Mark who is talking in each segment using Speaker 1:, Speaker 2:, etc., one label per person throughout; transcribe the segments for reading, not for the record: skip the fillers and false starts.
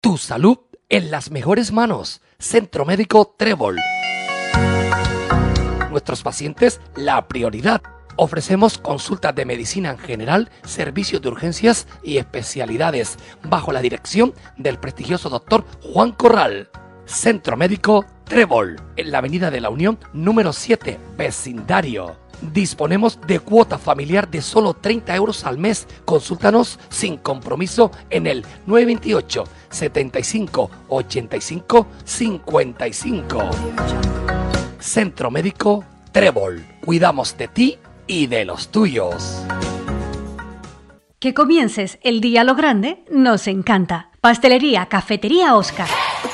Speaker 1: Tu salud en las mejores manos. Centro Médico Trébol. Nuestros pacientes, la prioridad. Ofrecemos consultas de medicina en general, servicios de urgencias y especialidades, bajo la dirección del prestigioso doctor Juan Corral. Centro Médico Trébol, en la Avenida de la Unión, número 7, vecindario. Disponemos de cuota familiar de solo 30 euros al mes. Consúltanos sin compromiso en el 928 75 85 55. Centro Médico Trébol. Cuidamos de ti y de los tuyos.
Speaker 2: Que comiences el día a lo grande nos encanta. Pastelería, Cafetería Oscar.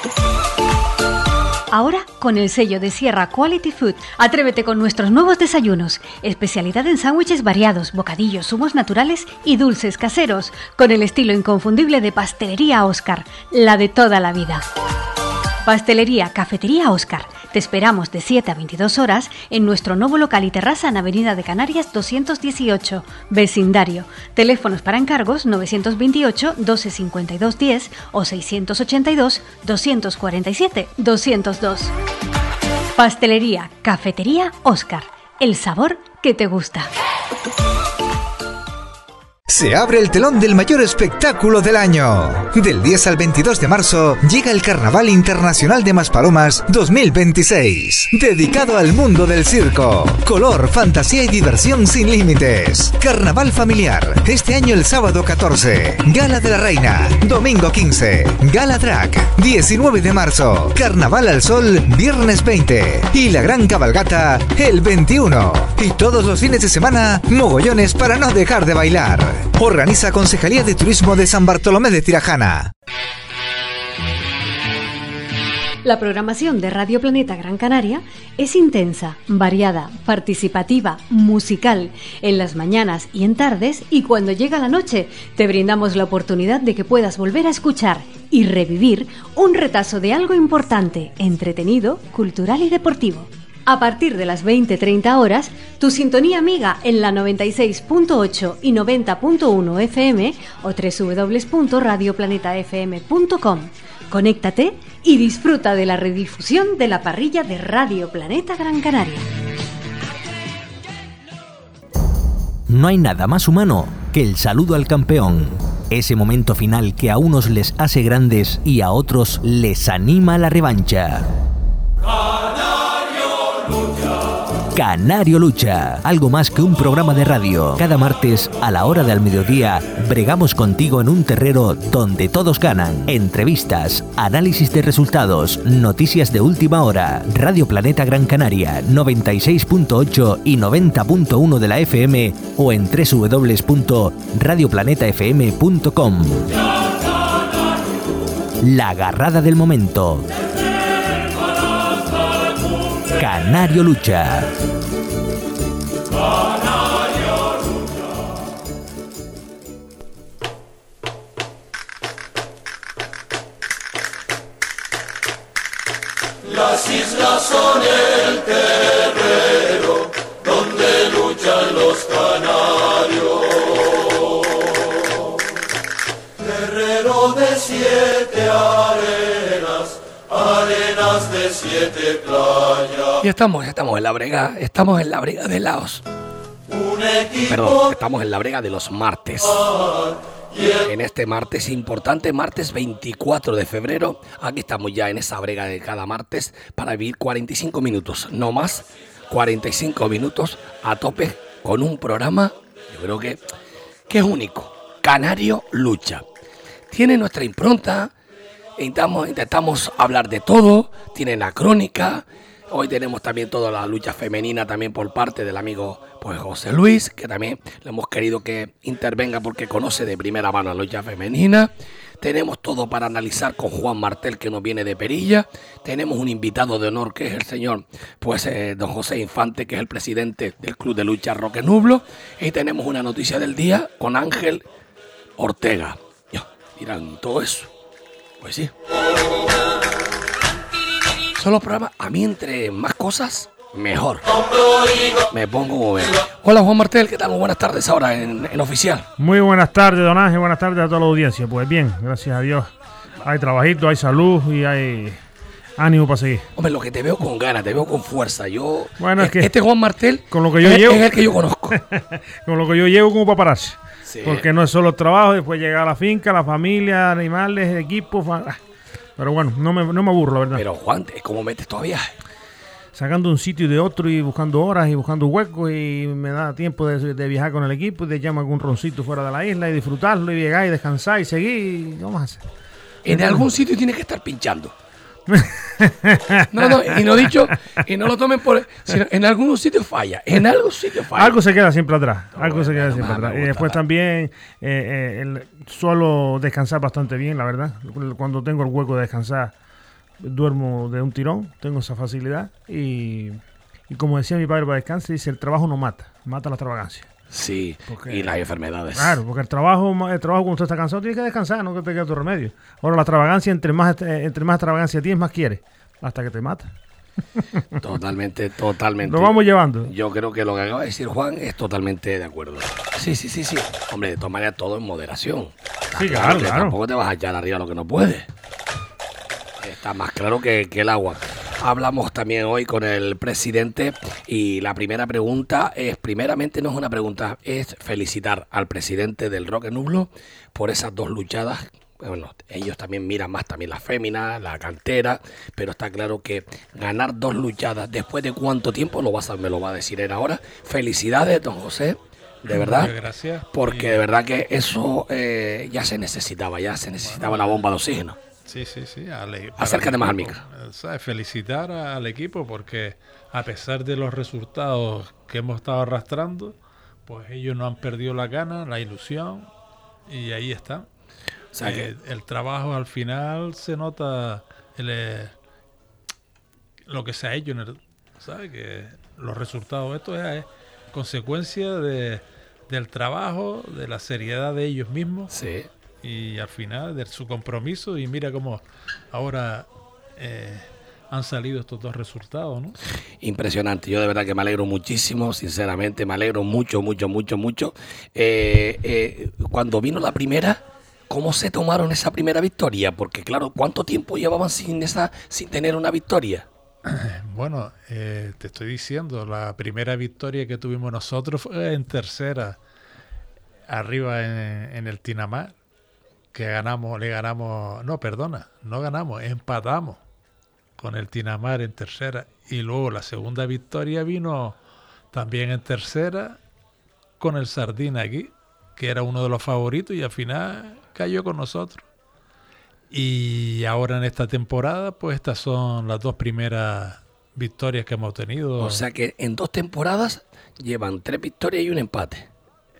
Speaker 2: Ahora con el sello de Sierra Quality Food, atrévete con nuestros nuevos desayunos. Especialidad en sándwiches variados, bocadillos, zumos naturales y dulces caseros, con el estilo inconfundible de Pastelería Oscar, la de toda la vida. Pastelería, Cafetería Oscar. Te esperamos de 7 a 22 horas en nuestro nuevo local y terraza en Avenida de Canarias 218, vecindario. Teléfonos para encargos 928 12 52 10 o 682 247 202. Pastelería, Cafetería Oscar. El sabor que te gusta.
Speaker 3: Se abre el telón del mayor espectáculo del año. Del 10 al 22 de marzo llega el Carnaval Internacional de Maspalomas 2026, dedicado al mundo del circo. Color, fantasía y diversión sin límites. Carnaval familiar, este año el sábado 14. Gala de la Reina, domingo 15. Gala Drag, 19 de marzo. Carnaval al Sol, viernes 20. Y la gran cabalgata, el 21. Y todos los fines de semana, mogollones para no dejar de bailar. Organiza Concejalía de Turismo de San Bartolomé de Tirajana.
Speaker 2: La programación de Radio Planeta Gran Canaria es intensa, variada, participativa, musical. En las mañanas y en tardes, y cuando llega la noche, te brindamos la oportunidad de que puedas volver a escuchar y revivir un retazo de algo importante, entretenido, cultural y deportivo. A partir de las 20:30 horas, tu sintonía amiga en la 96.8 y 90.1 FM o www.radioplanetafm.com. Conéctate y disfruta de la redifusión de la parrilla de Radio Planeta Gran Canaria.
Speaker 4: No hay nada más humano que el saludo al campeón. Ese momento final que a unos les hace grandes y a otros les anima a la revancha. Canario Lucha, algo más que un programa de radio. Cada martes a la hora del mediodía bregamos contigo en un terrero donde todos ganan. Entrevistas, análisis de resultados, noticias de última hora. Radio Planeta Gran Canaria, 96.8 y 90.1 de la FM o en www.radioplanetafm.com. La agarrada del momento. Canario Lucha.
Speaker 5: Las islas son el terreno donde luchan los canarios. Terreno de 7 arenas, arenas de 7 playas.
Speaker 1: Y estamos en la brega de Laos. Estamos en la brega de los martes. En este martes importante, martes 24 de febrero, aquí estamos ya en esa brega de cada martes para vivir 45 minutos, no más, 45 minutos a tope con un programa, yo creo que es único, Canario Lucha. Tiene nuestra impronta, intentamos hablar de todo, tiene la crónica. Hoy tenemos también toda la lucha femenina también por parte del amigo pues José Luis, que también le hemos querido que intervenga porque conoce de primera mano la lucha femenina. Tenemos todo para analizar con Juan Martel, que nos viene de Perilla. Tenemos un invitado de honor que es el señor pues don José Infante, que es el presidente del Club de Lucha Roque Nublo. Y tenemos una noticia del día con Ángel Ortega. Dirán, todo eso. Pues sí. Son los programas, a mí entre más cosas, mejor. Me pongo como ven. Hola Juan Martel, ¿qué tal? Muy buenas tardes ahora en Oficial.
Speaker 6: Muy buenas tardes, don Ángel, buenas tardes a toda la audiencia. Pues bien, gracias a Dios, hay trabajito, hay salud y hay ánimo para seguir.
Speaker 1: Hombre, lo que te veo con ganas, te veo con fuerza.
Speaker 6: Bueno, es que
Speaker 1: este Juan Martel
Speaker 6: con lo que yo llevo,
Speaker 1: es el que yo conozco.
Speaker 6: Con lo que yo llevo como para pararse.
Speaker 1: Sí.
Speaker 6: Porque no es solo el trabajo, después llegar a la finca, la familia, animales, equipos. Pero bueno, no me aburro, la verdad.
Speaker 1: Pero Juan, ¿cómo metes todavía?
Speaker 6: Sacando un sitio y de otro y buscando horas y buscando huecos, y me da tiempo de viajar con el equipo y de echar algún roncito fuera de la isla y disfrutarlo y llegar y descansar y seguir. Y vamos a hacer.
Speaker 1: En algún sitio tienes que estar pinchando. No, y no dicho, y no lo tomen por, sino en algún sitio falla, algo
Speaker 6: se queda siempre atrás,
Speaker 1: Y
Speaker 6: después también suelo descansar bastante bien, la verdad. Cuando tengo el hueco de descansar, duermo de un tirón, tengo esa facilidad y como decía mi padre para descansar, dice: el trabajo no mata la extravagancia.
Speaker 1: Sí, y las enfermedades.
Speaker 6: Claro, porque el trabajo cuando usted está cansado tienes que descansar, no que te quede tu remedio. Ahora la extravagancia, entre más extravagancia tienes, más quieres, hasta que te mata.
Speaker 1: Totalmente.
Speaker 6: Lo vamos llevando.
Speaker 1: Yo creo que lo que acaba de decir Juan es totalmente de acuerdo. Sí. Hombre, de todas maneras, todo en moderación.
Speaker 6: Sí, claro.
Speaker 1: Tampoco te vas a echar arriba lo que no puedes. Está más claro que el agua. Hablamos también hoy con el presidente y la primera pregunta primeramente no es una pregunta, es felicitar al presidente del Roque Nublo por esas 2 luchadas. Bueno, ellos también miran más también la fémina, la cantera, pero está claro que ganar 2 luchadas después de cuánto tiempo me lo va a decir él ahora. Felicidades, don José. De verdad,
Speaker 7: muchas gracias.
Speaker 1: Porque de verdad que eso ya se necesitaba la bomba de oxígeno.
Speaker 7: Sí.
Speaker 1: Acércate más al micro.
Speaker 7: Felicitar al equipo porque a pesar de los resultados que hemos estado arrastrando, pues ellos no han perdido la gana, la ilusión, y ahí está.
Speaker 1: O sea
Speaker 7: el trabajo al final se nota lo que se ha hecho, ¿sabes? Que los resultados, esto es consecuencia del trabajo, de la seriedad de ellos mismos.
Speaker 1: Sí.
Speaker 7: Y al final de su compromiso, y mira cómo ahora han salido estos 2 resultados, ¿no?
Speaker 1: Impresionante, yo de verdad que me alegro muchísimo, sinceramente me alegro mucho. Cuando vino la primera, ¿cómo se tomaron esa primera victoria? Porque claro, ¿cuánto tiempo llevaban sin tener una victoria?
Speaker 7: Bueno, te estoy diciendo, la primera victoria que tuvimos nosotros fue en tercera, arriba en el Tinamar. Que empatamos con el Tinamar en tercera, y luego la segunda victoria vino también en tercera con el Sardina aquí, que era uno de los favoritos, y al final cayó con nosotros. Y ahora en esta temporada, pues estas son las 2 primeras victorias que hemos tenido.
Speaker 1: O sea que en 2 temporadas llevan 3 victorias y un empate.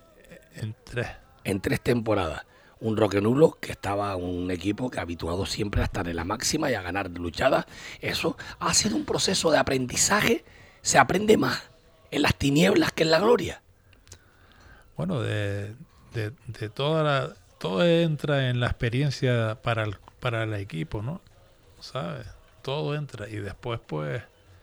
Speaker 1: En 3 temporadas. Un Roque Nublo que estaba un equipo que habituado siempre a estar en la máxima y a ganar luchadas. Eso ha sido un proceso de aprendizaje. Se aprende más en las tinieblas que en la gloria.
Speaker 7: Bueno, de todo entra en la experiencia para el equipo, ¿no? ¿Sabes? Todo entra y después pues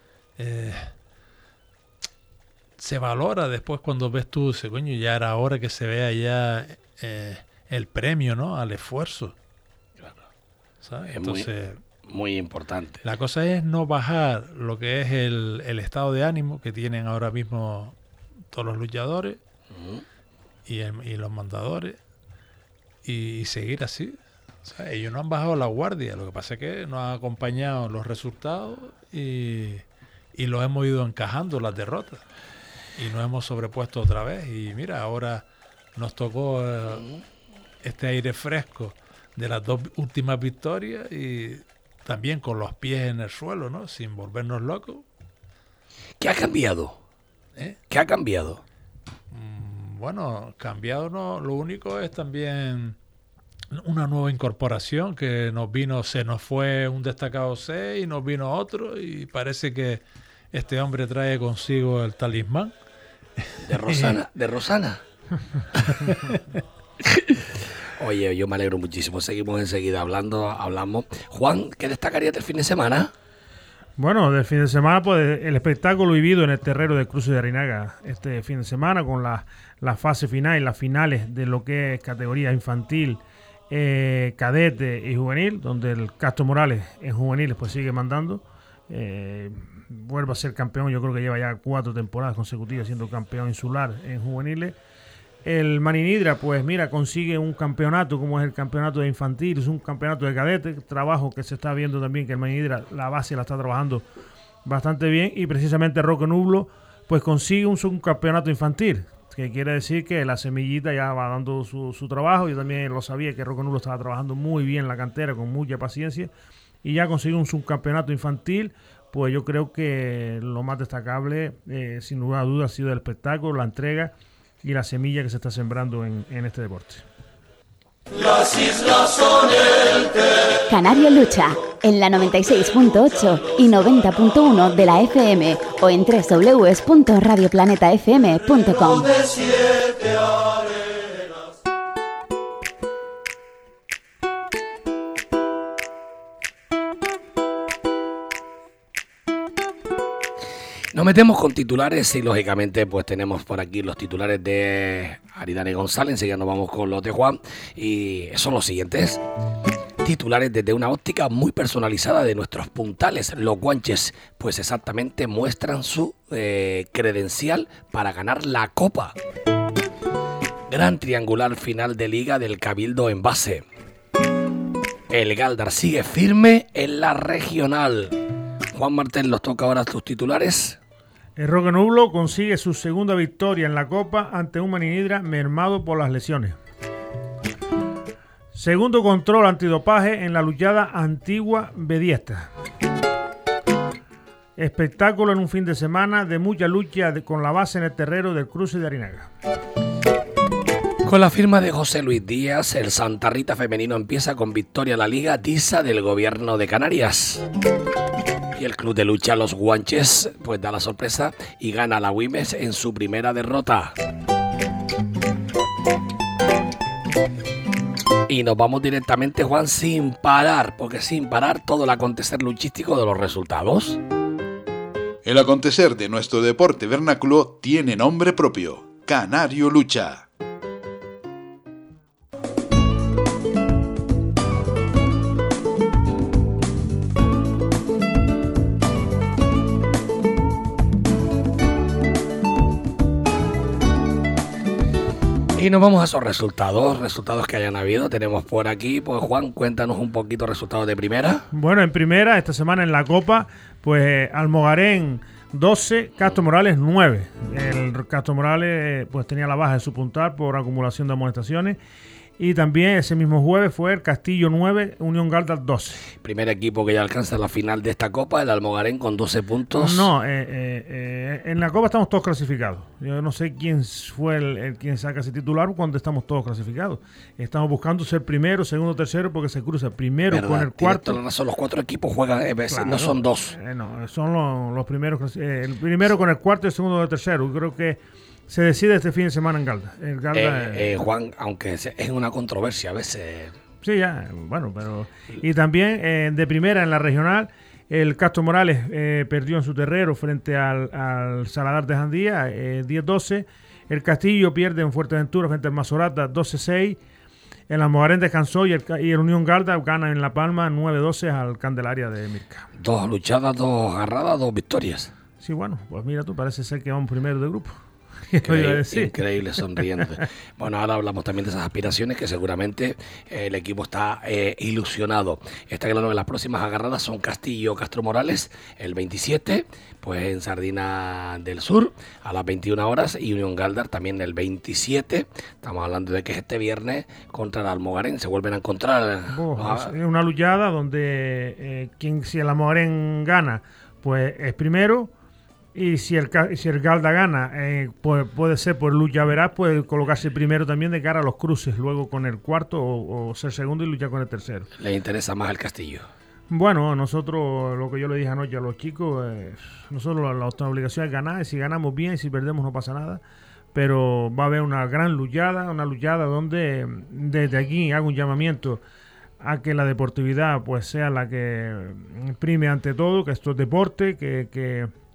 Speaker 7: se valora después cuando ves tú, coño, ya era hora que se vea ya el premio, ¿no? Al esfuerzo.
Speaker 1: Claro.
Speaker 7: ¿Sabes?
Speaker 1: Es
Speaker 7: entonces,
Speaker 1: muy importante.
Speaker 7: La cosa es no bajar lo que es el estado de ánimo que tienen ahora mismo todos los luchadores y los mandadores, y seguir así. O sea, ellos no han bajado la guardia, lo que pasa es que nos han acompañado los resultados y los hemos ido encajando las derrotas y nos hemos sobrepuesto otra vez, y mira, ahora nos tocó este aire fresco de las 2 últimas victorias, y también con los pies en el suelo, ¿no? Sin volvernos locos.
Speaker 1: ¿Qué ha cambiado? ¿Qué ha cambiado?
Speaker 7: Bueno, cambiado no, lo único es también una nueva incorporación que se nos fue un destacado 6 y nos vino otro, y parece que este hombre trae consigo el talismán.
Speaker 1: De Rosana. Oye, yo me alegro muchísimo. Seguimos enseguida hablamos. Juan, ¿qué destacaría del fin de semana?
Speaker 6: Bueno, del fin de semana, pues el espectáculo vivido en el terreno del Cruce de Arinaga este fin de semana, con la fase final y las finales de lo que es categoría infantil cadete y juvenil, donde el Castro Morales en juveniles pues sigue mandando. Vuelve a ser campeón, yo creo que lleva ya 4 temporadas consecutivas siendo campeón insular en juveniles. El Maninidra, pues mira, consigue un campeonato como es el campeonato de infantil, es un campeonato de cadete, trabajo que se está viendo también que el Maninidra, la base la está trabajando bastante bien, y precisamente Roque Nublo pues consigue un subcampeonato infantil, que quiere decir que la semillita ya va dando su trabajo. Yo también lo sabía que Roque Nublo estaba trabajando muy bien la cantera, con mucha paciencia, y ya consigue un subcampeonato infantil. Pues yo creo que lo más destacable, sin lugar a dudas, ha sido el espectáculo, la entrega y la semilla que se está sembrando en este deporte.
Speaker 5: Las islas son el
Speaker 8: Canario Lucha, en la 96.8 y 90.1 de la FM o en www.radioplanetafm.com.
Speaker 5: de 7 arenas.
Speaker 1: Nos metemos con titulares y lógicamente pues tenemos por aquí los titulares de Aridane González. Enseguida nos vamos con los de Juan y son los siguientes. Titulares desde una óptica muy personalizada de nuestros puntales. Los guanches pues exactamente muestran su credencial para ganar la Copa. Gran triangular final de Liga del Cabildo en base. El Galdar sigue firme en la regional. Juan Martel, nos toca ahora tus titulares.
Speaker 6: El Roque Nublo consigue su segunda victoria en la Copa ante un Maninidra mermado por las lesiones. Segundo control antidopaje en la luchada Antigua Bediesta. Espectáculo en un fin de semana de mucha lucha con la base en el terreno del Cruce de Arinaga.
Speaker 1: Con la firma de José Luis Díaz, el Santa Rita femenino empieza con victoria en la Liga TISA del Gobierno de Canarias. Y el club de lucha Los Guanches pues da la sorpresa y gana a la Wimes en su primera derrota. Y nos vamos directamente, Juan, sin parar, porque sin parar todo el acontecer luchístico de los resultados.
Speaker 9: El acontecer de nuestro deporte vernáculo tiene nombre propio: Canario Lucha.
Speaker 1: Y nos vamos a esos resultados que hayan habido. Tenemos por aquí, pues Juan, cuéntanos un poquito resultados de primera.
Speaker 6: Bueno, en primera, esta semana en la Copa, pues Almogarén 12, Castro Morales 9. El Castro Morales pues tenía la baja de su puntal por acumulación de amonestaciones. Y también ese mismo jueves fue el Castillo 9, Unión Galdar 12.
Speaker 1: Primer equipo que ya alcanza la final de esta Copa, el Almogarén con 12 puntos.
Speaker 6: No, en la Copa estamos todos clasificados. Yo no sé quién fue el quien saca ese titular cuando estamos todos clasificados. Estamos buscando ser primero, segundo, tercero, porque se cruza primero con el cuarto.
Speaker 1: Son los 4 equipos juegan, claro, no son 2.
Speaker 6: No, son los primeros. El primero con el cuarto y el segundo con el tercero. Creo que se decide este fin de semana en Galda.
Speaker 1: Juan, aunque es una controversia a veces.
Speaker 6: Sí, ya, bueno, pero... Y también de primera en la regional, el Castro Morales perdió en su terreno frente al Saladar de Jandía, 10-12. El Castillo pierde en Fuerteventura frente al Mazorata, 12-6. El Almogarén descansó y el Unión Galda gana en La Palma, 9-12 al Candelaria de Mirca.
Speaker 1: 2 luchadas, 2 agarradas, 2 victorias.
Speaker 6: Sí, bueno, pues mira tú, parece ser que vamos primero de grupo.
Speaker 1: Increíble, sonriente. Bueno, ahora hablamos también de esas aspiraciones que seguramente el equipo está ilusionado. Está claro que las próximas agarradas son Castillo, Castro Morales, el 27, pues en Sardina del Sur, a las 21 horas, y Unión Galdar también el 27. Estamos hablando de que es este viernes contra el Almogarén. Se vuelven a encontrar.
Speaker 6: Es una luchada donde si el Almogarén gana, pues es primero. Y si el Galda gana, pues puede ser por lucha verás, puede colocarse primero también de cara a los cruces, luego con el cuarto o ser segundo y luchar con el tercero.
Speaker 1: ¿Le interesa más el Castillo?
Speaker 6: Bueno, nosotros, lo que yo le dije anoche a los chicos, nosotros nuestra obligación es ganar, y si ganamos bien, y si perdemos no pasa nada, pero va a haber una gran luchada donde desde aquí hago un llamamiento a que la deportividad pues sea la que prime ante todo, que esto es deporte, que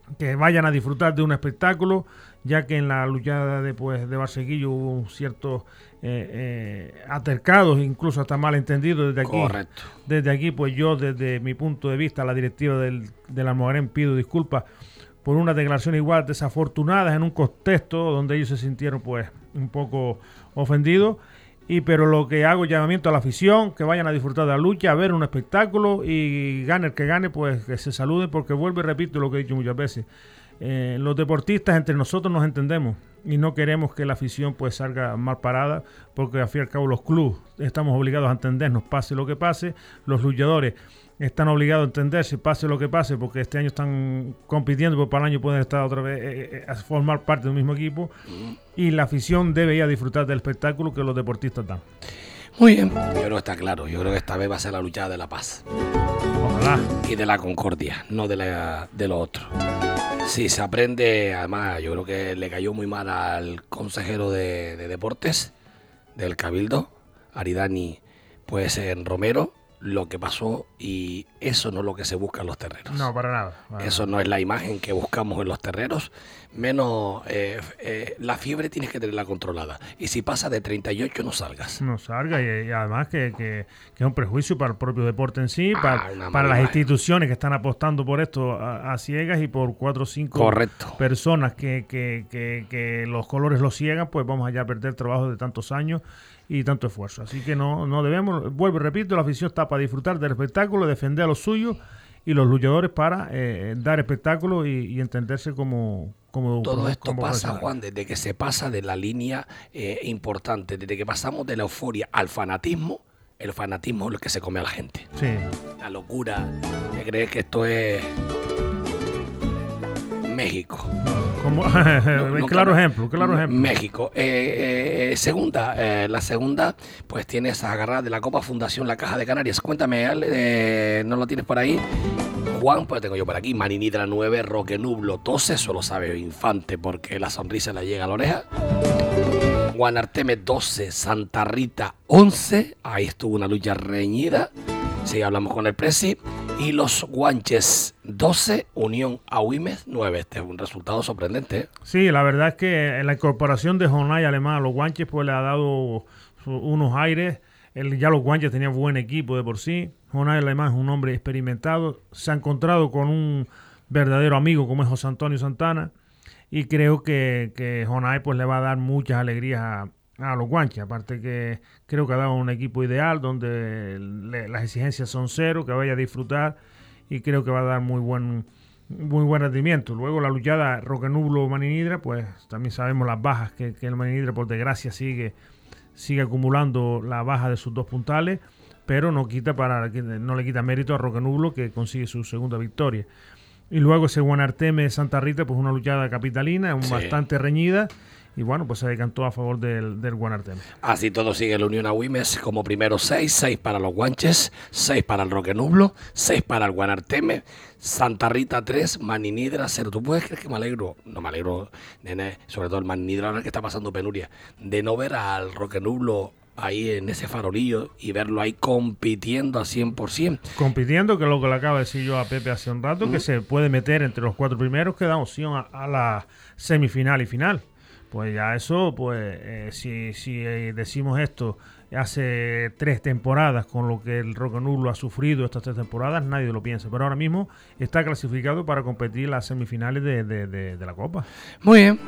Speaker 6: que vayan a disfrutar de un espectáculo, ya que en la luchada de Barseguillo hubo ciertos altercados, incluso hasta malentendidos desde aquí.
Speaker 1: Correcto.
Speaker 6: Desde aquí, pues yo, desde mi punto de vista, la directiva del Almogarén, pido disculpas por unas declaraciones igual desafortunadas en un contexto donde ellos se sintieron pues un poco ofendidos. Pero lo que hago llamamiento a la afición, que vayan a disfrutar de la lucha, a ver un espectáculo, y gane el que gane, pues que se saluden, porque vuelvo y repito lo que he dicho muchas veces. Los deportistas entre nosotros nos entendemos y no queremos que la afición pues salga mal parada, porque al fin y al cabo los clubes estamos obligados a entendernos, pase lo que pase. Los luchadores están obligados a entenderse, pase lo que pase, porque este año están compitiendo, porque para el año pueden estar otra vez a formar parte del mismo equipo, y la afición debe ir a disfrutar del espectáculo que los deportistas dan.
Speaker 1: Muy bien, yo creo que está claro. Yo creo que esta vez va a ser la luchada de la paz.
Speaker 6: Ojalá.
Speaker 1: Y de la concordia, no de lo otro. Sí, se aprende. Además, yo creo que le cayó muy mal al consejero de deportes del Cabildo, Aridani, pues en Romero, lo que pasó, y eso no es lo que se busca en los terreros.
Speaker 6: No, para nada.
Speaker 1: Eso no es la imagen que buscamos en los terreros. Menos la fiebre tienes que tenerla controlada. Y si pasa de 38 no salgas.
Speaker 6: No salga, y además que es un prejuicio para el propio deporte en sí, para las instituciones que están apostando por esto a ciegas, y por 4 o 5 personas que los colores los ciegan, pues vamos allá a perder trabajo de tantos años y tanto esfuerzo. Así que no debemos, vuelvo y repito, la afición está para disfrutar del espectáculo, defender a los suyos, y los luchadores para dar espectáculo y entenderse como
Speaker 1: todo esto pasa, Juan, desde que se pasa de la línea importante, desde que pasamos de la euforia al fanatismo. El fanatismo es lo que se come a la gente.
Speaker 6: Sí.
Speaker 1: La locura de creer que esto es México.
Speaker 6: Claro ejemplo.
Speaker 1: México. La segunda, pues tienes agarrada de la Copa Fundación La Caja de Canarias. Cuéntame, ¿no lo tienes por ahí? Juan, pues tengo yo por aquí. Maninidra 9, Roque Nublo 12, eso lo sabe Infante porque la sonrisa le llega a la oreja. Juan Arteme 12, Santa Rita 11, ahí estuvo una lucha reñida. Sí, hablamos con el Presi. Y los Guanches 12, Unión Agüimes 9. Este es un resultado sorprendente, ¿eh?
Speaker 6: Sí, la verdad es que la incorporación de Jonay Alemán a los Guanches pues le ha dado unos aires. Ya los Guanches tenían buen equipo de por sí. Jonay Alemán es un hombre experimentado. Se ha encontrado con un verdadero amigo como es José Antonio Santana. Y creo que Jonay pues le va a dar muchas alegrías a los Guanches. Aparte que creo que ha dado un equipo ideal donde las exigencias son cero, que vaya a disfrutar, y creo que va a dar muy buen rendimiento. Luego la luchada Roque Nublo Maninidra, pues también sabemos las bajas que el Maninidra por desgracia sigue acumulando la baja de sus 2 puntales, pero no le quita mérito a Roque Nublo, que consigue su segunda victoria. Y luego ese Guanarteme de Santa Rita, pues una luchada capitalina, bastante reñida. Y bueno, pues se decantó a favor del Guanarteme.
Speaker 1: Así todo sigue la Unión Agüimes como primero 6 para los Guanches, 6 para el Roque Nublo, 6 para el Guanarteme, Santa Rita 3, Maninidra 0. ¿Tú puedes creer que me alegro? No me alegro, nene, sobre todo el Maninidra ahora que está pasando penuria, de no ver al Roque Nublo ahí en ese farolillo y verlo ahí compitiendo a 100%.
Speaker 6: Compitiendo, que es lo que le acaba de decir yo a Pepe hace un rato, que se puede meter entre los 4 primeros, que da opción a la semifinal y final. Pues ya eso, pues si decimos esto hace 3 temporadas, con lo que el Roque Nublo ha sufrido estas 3 temporadas, nadie lo piensa. Pero ahora mismo está clasificado para competir las semifinales de la Copa.
Speaker 1: Muy bien.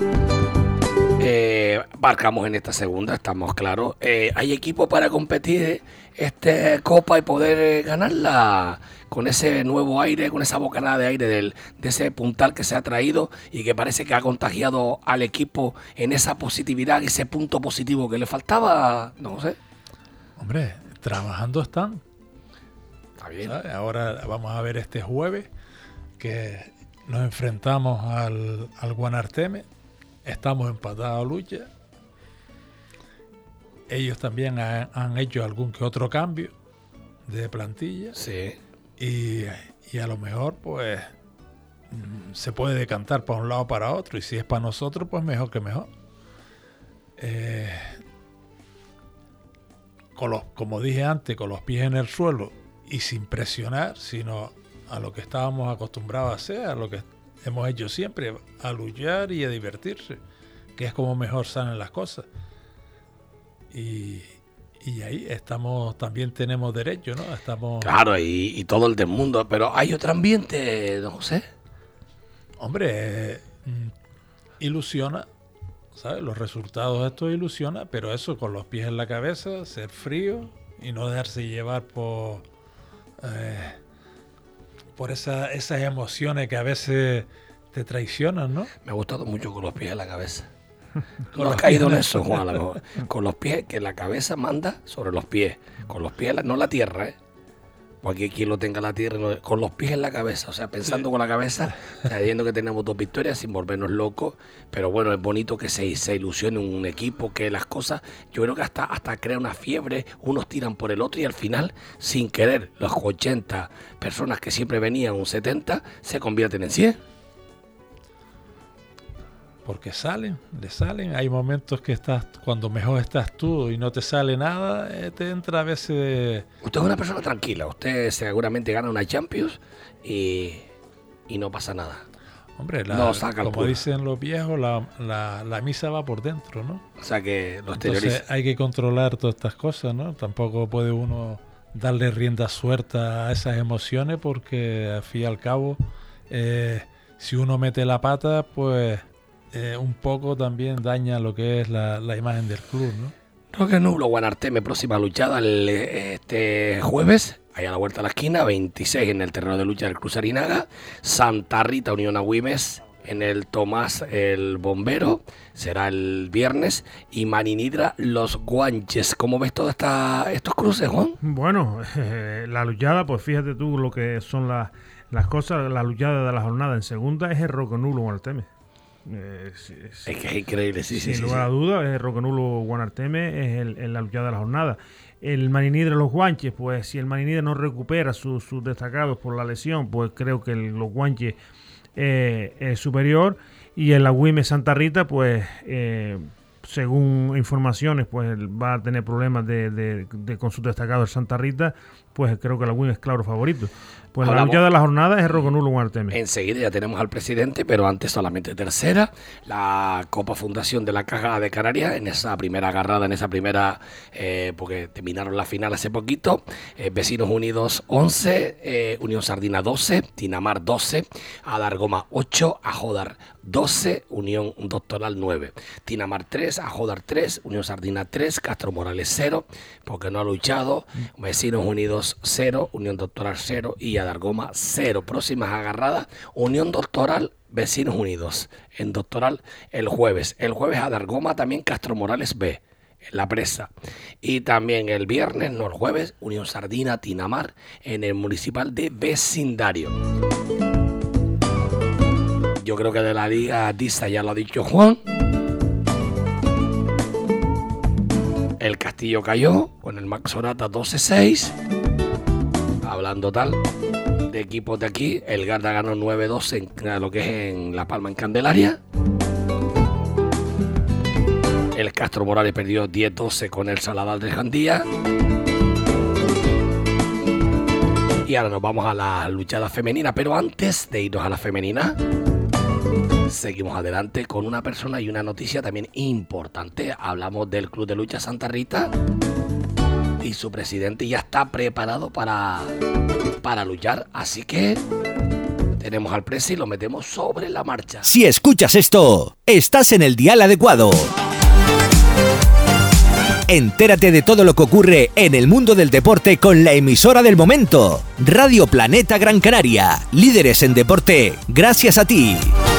Speaker 1: Marcamos en esta segunda, estamos claros. ¿Hay equipo para competir esta Copa y poder ganarla con ese nuevo aire, con esa bocanada de aire de ese puntal que se ha traído y que parece que ha contagiado al equipo en esa positividad, ese punto positivo que le faltaba? No sé.
Speaker 7: Hombre, trabajando están.
Speaker 1: Está bien.
Speaker 7: ¿Sabes? Ahora vamos a ver este jueves que nos enfrentamos al Guanarteme. Estamos empatados a lucha. Ellos también han hecho algún que otro cambio de plantilla.
Speaker 1: Sí.
Speaker 7: Y a lo mejor, pues, se puede decantar para un lado o para otro. Y si es para nosotros, pues mejor que mejor. Como dije antes, con los pies en el suelo y sin presionar, sino a lo que estábamos acostumbrados a hacer, a lo que hemos hecho siempre, a luchar y a divertirse, que es como mejor salen las cosas. Y ahí estamos, también tenemos derecho, ¿no? Estamos...
Speaker 1: Claro, y todo el del mundo, pero hay otro ambiente, don José.
Speaker 7: Hombre, ilusiona, ¿sabes? Los resultados de esto ilusiona, pero eso con los pies en la cabeza, ser frío y no dejarse llevar por esas emociones que a veces te traicionan, ¿no?
Speaker 1: Me ha gustado mucho con los pies en la cabeza. No has caído en eso, Juan, a lo mejor. Con los pies, que la cabeza manda sobre los pies. Con los pies, no la tierra, ¿eh? Porque quien lo tenga la tierra, con los pies en la cabeza, o sea, pensando con la cabeza, sabiendo que tenemos 2 victorias sin volvernos locos, pero bueno, es bonito que se ilusione un equipo, que las cosas, yo creo que hasta crea una fiebre, unos tiran por el otro y al final, sin querer, los 80 personas que siempre venían, un 70, se convierten en 100.
Speaker 7: Porque le salen, hay momentos que estás, cuando mejor estás tú y no te sale nada, te entra a veces...
Speaker 1: Usted es una persona tranquila, usted seguramente gana una Champions y no pasa nada.
Speaker 7: Hombre, como dicen los viejos, la misa va por dentro, ¿no?
Speaker 1: O sea que los
Speaker 7: Entonces hay que controlar todas estas cosas, ¿no? Tampoco puede uno darle rienda suelta a esas emociones porque al fin y al cabo, si uno mete la pata, pues... un poco también daña lo que es la imagen del club, ¿no?
Speaker 1: Roque Nublo, Guanarteme, próxima luchada este jueves, ahí a la vuelta de la esquina, 26 en el terreno de lucha del Cruz Arinaga, Santa Rita, Unión Agüimes, en el Tomás el Bombero, será el viernes, y Maninidra, Los Guanches. ¿Cómo ves todos estos cruces, Juan?
Speaker 6: Bueno, la luchada, pues fíjate tú lo que son las cosas, la luchada de la jornada. En segunda es el Roque Nublo, Guanarteme.
Speaker 1: Es que es increíble, sí.
Speaker 6: Sin lugar a dudas, el Roque Nublo Guanarteme es la luchada de la jornada. El Maninidra Los Guanches, pues si el Maninidra no recupera sus destacados por la lesión, pues creo que Los Guanches es superior. Y el Agüimes Santa Rita, pues según informaciones, pues va a tener problemas con sus destacados el Santa Rita, pues creo que el Agüimes es claro favorito. Pues la lucha de la jornada es el Roque Nublo Guanarteme.
Speaker 1: Enseguida ya tenemos al presidente, pero antes solamente tercera, la Copa Fundación de la Caja de Canarias, en esa primera agarrada, porque terminaron la final hace poquito, Vecinos Unidos 11, Unión Sardina 12, Tinamar 12, Adargoma 8, Ajodar 12, Unión Doctoral 9, Tinamar 3, Ajodar 3, Unión Sardina 3, Castro Morales 0, porque no ha luchado, Vecinos Unidos 0, Unión Doctoral 0 y Adargoma 0. Próximas agarradas, Unión Doctoral, Vecinos Unidos. En Doctoral el jueves. El jueves Adargoma también Castro Morales B, en la presa. Y también el viernes, no el jueves, Unión Sardina, Tinamar, en el municipal de Vecindario. Yo creo que de la Liga Disa ya lo ha dicho Juan. El Castillo cayó con el Max Orata 12-6. Hablando tal de equipos de aquí, el Garda ganó 9-2 en lo que es en La Palma, en Candelaria. El Castro Morales perdió 10-12 con el Saladal de Jandía. Y ahora nos vamos a la luchada femenina, pero antes de irnos a la femenina, seguimos adelante con una persona y una noticia también importante. Hablamos del Club de Lucha Santa Rita y su presidente ya está preparado para luchar, así que tenemos al presi y lo metemos sobre la marcha.
Speaker 4: Si escuchas esto, estás en el dial adecuado. Entérate de todo lo que ocurre en el mundo del deporte con la emisora del momento, Radio Planeta Gran Canaria, líderes en deporte, gracias a ti.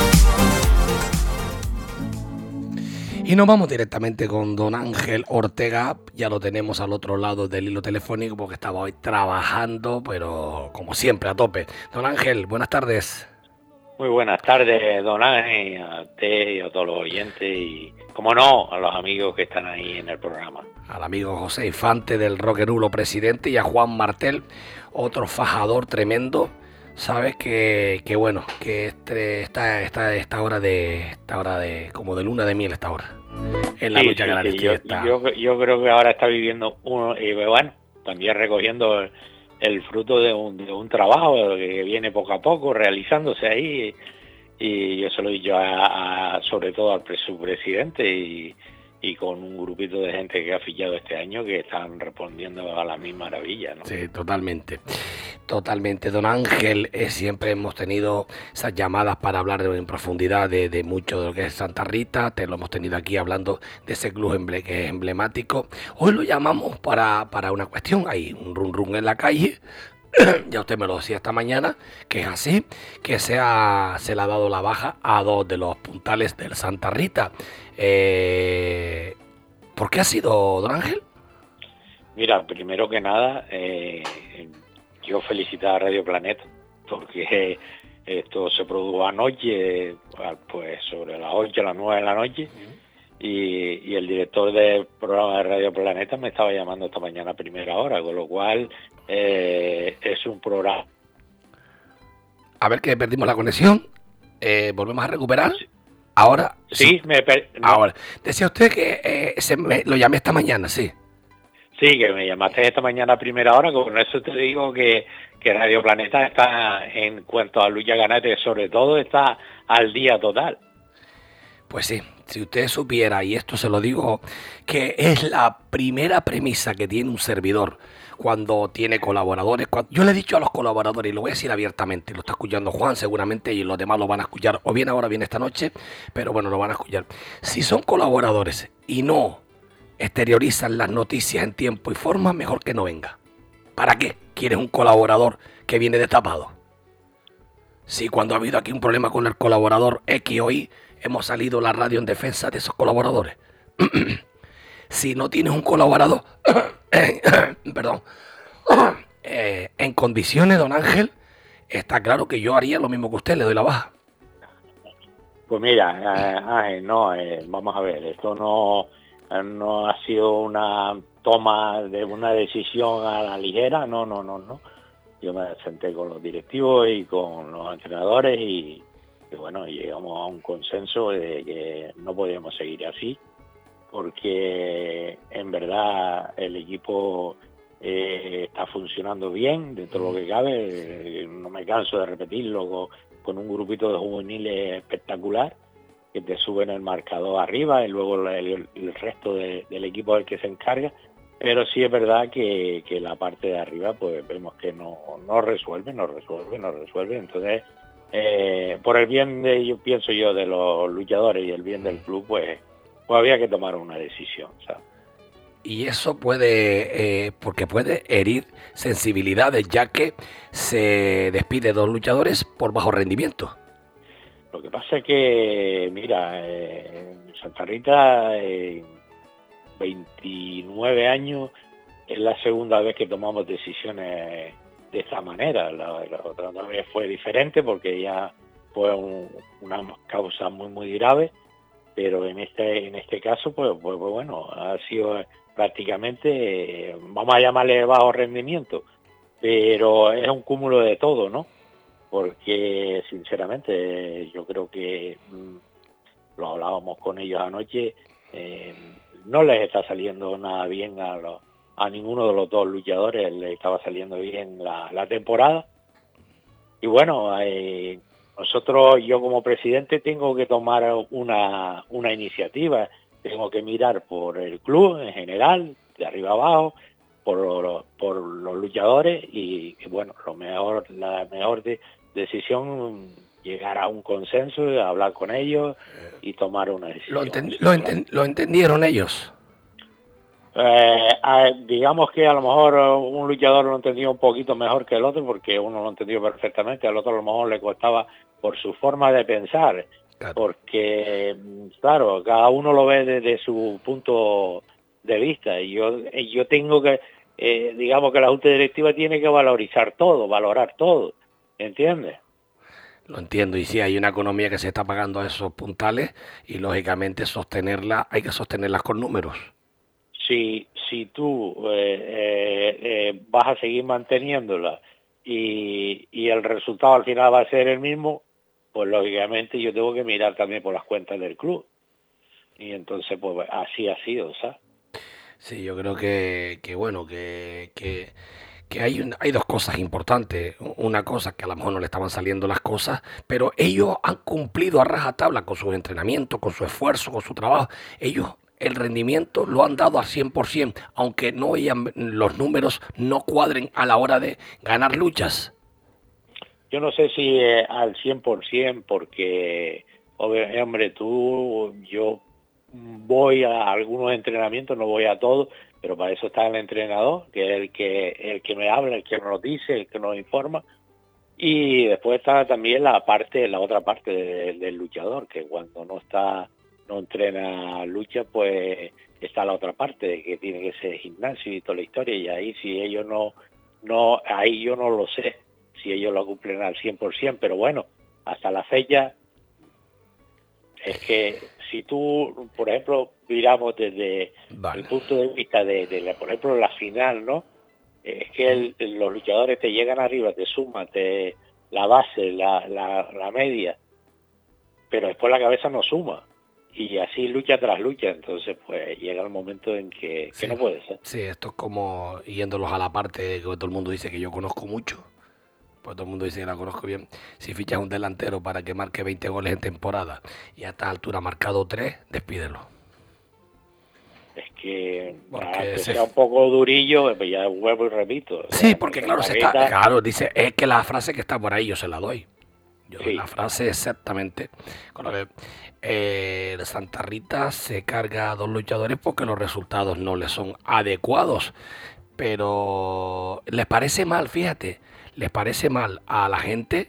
Speaker 1: Y nos vamos directamente con don Ángel Ortega. Ya lo tenemos al otro lado del hilo telefónico porque estaba hoy trabajando, pero como siempre a tope. Don Ángel, buenas tardes.
Speaker 10: Muy buenas tardes, don Ángel, a usted y a todos los oyentes y, como no, a los amigos que están ahí en el programa.
Speaker 1: Al amigo José Infante del Roque Nublo presidente y a Juan Martel, otro fajador tremendo. Sabes que bueno, que esta hora de como de luna de miel esta hora en la lucha canaria.
Speaker 10: Yo creo que ahora está viviendo uno y bueno, también recogiendo el fruto de un trabajo que viene poco a poco realizándose ahí y yo se lo he dicho sobre todo al su presidente y con un grupito de gente que ha fichado este año que están respondiendo a la misma maravilla, ¿no?
Speaker 1: Sí, totalmente. Totalmente, don Ángel. Siempre hemos tenido esas llamadas para hablar en profundidad de mucho de lo que es Santa Rita. Te lo hemos tenido aquí hablando de ese club que es emblemático. Hoy lo llamamos para una cuestión. Hay un run en la calle. Ya usted me lo decía esta mañana, que es así, que se le ha dado la baja a 2 de los puntales del Santa Rita. ¿Por qué ha sido, don Ángel?
Speaker 10: Mira, primero que nada, yo felicitaba a Radio Planeta, porque esto se produjo anoche, pues sobre las 8 a las 9 de la noche, y el director del programa de Radio Planeta me estaba llamando esta mañana a primera hora, con lo cual es un programa.
Speaker 1: A ver, que perdimos la conexión. ¿Volvemos a recuperar? Ahora.
Speaker 10: Sí, no.
Speaker 1: Ahora. Decía usted que lo llamé esta mañana, sí.
Speaker 10: Sí, que me llamaste esta mañana a primera hora, con eso te digo que Radio Planeta está, en cuanto a lucha ganate, sobre todo, está al día total.
Speaker 1: Pues sí, si usted supiera, y esto se lo digo, que es la primera premisa que tiene un servidor cuando tiene colaboradores. Yo le he dicho a los colaboradores, y lo voy a decir abiertamente, lo está escuchando Juan seguramente, y los demás lo van a escuchar, o bien ahora, bien esta noche, pero bueno, lo van a escuchar. Si son colaboradores y no exteriorizan las noticias en tiempo y forma, mejor que no venga. ¿Para qué quieres un colaborador que viene destapado? Si cuando ha habido aquí un problema con el colaborador X o Y, hemos salido la radio en defensa de esos colaboradores. Si no tienes un colaborador, perdón, en condiciones, don Ángel, está claro que yo haría lo mismo que usted, le doy la baja.
Speaker 10: Pues mira, Ángel, no, vamos a ver, esto no ha sido una toma de una decisión a la ligera, no. Yo me senté con los directivos y con los entrenadores y bueno, llegamos a un consenso de que no podíamos seguir así, porque en verdad el equipo está funcionando bien dentro de lo que cabe. No me canso de repetirlo, con un grupito de juveniles espectacular que te suben el marcador arriba y luego el resto del equipo es el que se encarga, pero sí es verdad que la parte de arriba pues vemos que no resuelve, entonces por el bien yo pienso yo de los luchadores y el bien del club, pues había que tomar una decisión, ¿sabes?
Speaker 1: Y eso puede, porque puede herir sensibilidades, ya que se despide 2 luchadores por bajo rendimiento.
Speaker 10: Lo que pasa es que, mira, Santa Rita, 29 años, es la segunda vez que tomamos decisiones de esta manera. La otra vez fue diferente porque ya fue una causa muy grave, pero en este caso, pues bueno, ha sido prácticamente, vamos a llamarle bajo rendimiento, pero es un cúmulo de todo, ¿no? Porque sinceramente yo creo que lo hablábamos con ellos anoche, no les está saliendo nada bien a ninguno de los 2 luchadores, les estaba saliendo bien la temporada. Y bueno, nosotros, yo como presidente tengo que tomar una iniciativa, tengo que mirar por el club en general, de arriba abajo, por los luchadores y bueno, la mejor decisión, llegar a un consenso, hablar con ellos y tomar una decisión.
Speaker 1: ¿Lo entendieron ellos?
Speaker 10: Digamos que a lo mejor un luchador lo entendía un poquito mejor que el otro, porque uno lo entendió perfectamente, al otro a lo mejor le costaba por su forma de pensar, claro. Porque claro, cada uno lo ve desde su punto de vista y yo tengo que, digamos que la junta directiva tiene que valorar todo, ¿entiendes?
Speaker 1: Lo entiendo, y sí, hay una economía que se está pagando a esos puntales y lógicamente hay que sostenerlas con números.
Speaker 10: Si tú vas a seguir manteniéndola y el resultado al final va a ser el mismo, pues lógicamente yo tengo que mirar también por las cuentas del club. Y entonces pues así ha sido, ¿sabes?
Speaker 1: Sí, yo creo que bueno, que que hay dos cosas importantes. Una cosa que a lo mejor no le estaban saliendo las cosas, pero ellos han cumplido a rajatabla con sus entrenamientos, con su esfuerzo, con su trabajo. Ellos el rendimiento lo han dado al 100%, aunque los números no cuadren a la hora de ganar luchas.
Speaker 10: Yo no sé si al 100%, porque, hombre, yo voy a algunos entrenamientos, no voy a todos, pero para eso está el entrenador, que es el que me habla, el que nos dice, el que nos informa. Y después está también la otra parte del luchador, que cuando no entrena lucha, pues está la otra parte, de que tiene que ser gimnasio y toda la historia, y ahí si ellos ahí yo no lo sé, si ellos lo cumplen al 100%, pero bueno, hasta la fecha, es que si tú, por ejemplo, miramos desde el punto de vista por ejemplo, la final, ¿no? Es que los luchadores te llegan arriba, te suman, la base, la media, pero después la cabeza no suma. Y así lucha tras lucha, entonces pues llega el momento en que no puede ser.
Speaker 1: Sí, esto es como yéndolos a la parte que todo el mundo dice que yo conozco mucho, pues todo el mundo dice que la conozco bien. Si fichas un delantero para que marque 20 goles en temporada y a esta altura ha marcado 3, despídelo.
Speaker 10: Es que sea un poco durillo, pues ya vuelvo y repito.
Speaker 1: Sí, porque claro, dice, es que la frase que está por ahí yo se la doy. La frase exactamente. Con lo que Santa Rita se carga a 2 luchadores porque los resultados no le son adecuados. Pero les parece mal, fíjate, les parece mal a la gente.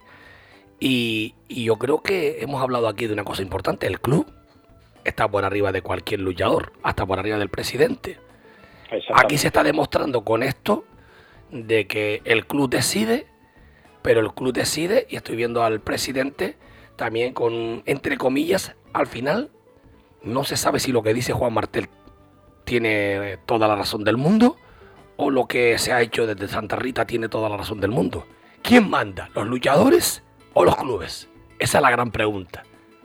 Speaker 1: Y yo creo que hemos hablado aquí de una cosa importante. El club está por arriba de cualquier luchador, hasta por arriba del presidente. Aquí se está demostrando con esto de que el club decide. Pero el club decide, y estoy viendo al presidente también con, entre comillas, al final, no se sabe si lo que dice Juan Martel tiene toda la razón del mundo o lo que se ha hecho desde Santa Rita tiene toda la razón del mundo. ¿Quién manda? ¿Los luchadores o los clubes? Esa es la gran pregunta.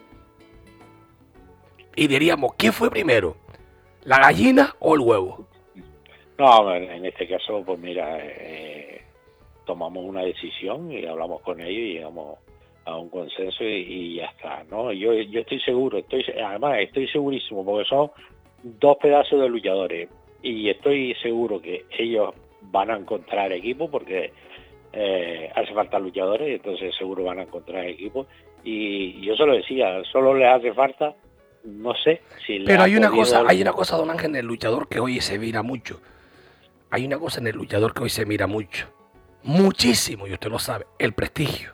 Speaker 1: Y diríamos, ¿quién fue primero? ¿La gallina o el huevo?
Speaker 10: No, en este caso, pues mira... tomamos una decisión y hablamos con ellos y llegamos a un consenso y ya está, ¿no? Yo estoy seguro, además estoy segurísimo, porque son 2 pedazos de luchadores y estoy seguro que ellos van a encontrar equipo porque hace falta luchadores, entonces seguro van a encontrar equipo y yo se lo decía, solo les hace falta, no sé si...
Speaker 1: Pero hay una cosa, don Ángel, en el luchador que hoy se mira mucho. Hay una cosa en el luchador que hoy se mira mucho. Muchísimo, y usted lo sabe, el prestigio.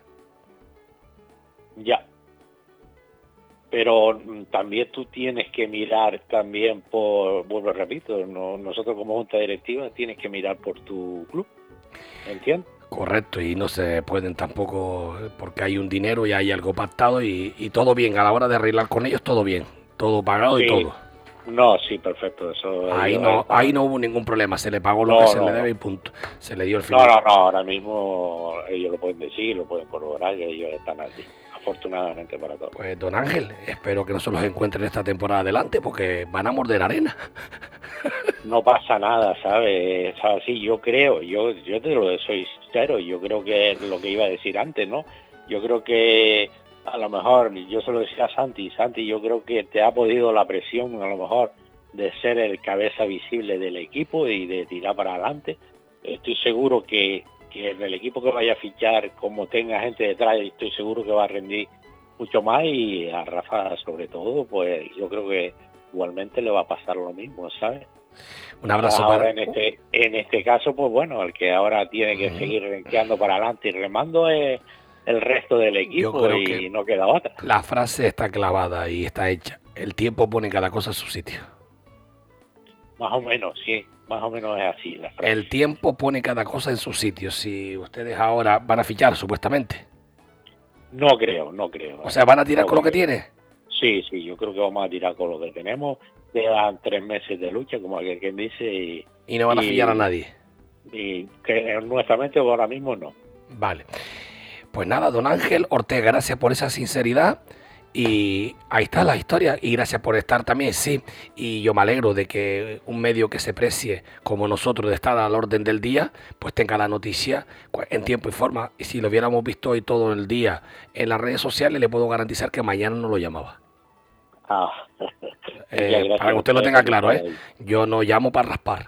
Speaker 10: Ya. Pero también tú tienes que mirar también vuelvo, repito, nosotros como junta directiva tienes que mirar por tu club, ¿entiendes?
Speaker 1: Correcto, y no se pueden tampoco, porque hay un dinero y hay algo pactado y todo bien, a la hora de arreglar con ellos todo bien, todo pagado y todo.
Speaker 10: No, sí, perfecto. Eso
Speaker 1: ahí no hubo ningún problema, se le pagó lo que se le debe y punto. Se le dio el final.
Speaker 10: No, ahora mismo ellos lo pueden decir, lo pueden corroborar, que ellos están así, afortunadamente para todos.
Speaker 1: Pues don Ángel, espero que no se los encuentren esta temporada adelante porque van a morder arena.
Speaker 10: No pasa nada, ¿sabes? Sí, yo creo, yo te lo soy sincero, yo creo que es lo que iba a decir antes, ¿no? Yo creo que a lo mejor, yo se lo decía a Santi, yo creo que te ha podido la presión a lo mejor de ser el cabeza visible del equipo y de tirar para adelante. Estoy seguro que en el equipo que vaya a fichar, como tenga gente detrás, estoy seguro que va a rendir mucho más y a Rafa sobre todo, pues yo creo que igualmente le va a pasar lo mismo, ¿sabes?
Speaker 1: Un abrazo
Speaker 10: ahora en este caso, pues bueno, el que ahora tiene que seguir renqueando para adelante y remando es el resto del equipo y no queda otra.
Speaker 1: La frase está clavada y está hecha. El tiempo pone cada cosa en su sitio.
Speaker 10: Más o menos, sí. Más o menos es así la frase.
Speaker 1: El tiempo pone cada cosa en su sitio. Si ustedes ahora van a fichar, supuestamente.
Speaker 10: No creo.
Speaker 1: O sea, ¿van a tirar con lo que tiene?
Speaker 10: Sí, yo creo que vamos a tirar con lo que tenemos. Quedan 3 meses de lucha, como quien dice.
Speaker 1: Y no van a fichar a nadie.
Speaker 10: Y que en nuestra mente ahora mismo no.
Speaker 1: Vale. Pues nada, don Ángel Ortega, gracias por esa sinceridad Y ahí está la historia, y gracias por estar también, sí, y yo me alegro de que un medio que se precie como nosotros de estar al orden del día, pues tenga la noticia en tiempo y forma, y si lo hubiéramos visto hoy todo el día en las redes sociales, le puedo garantizar que mañana no lo llamaba. Para que usted lo tenga claro, yo no llamo para raspar.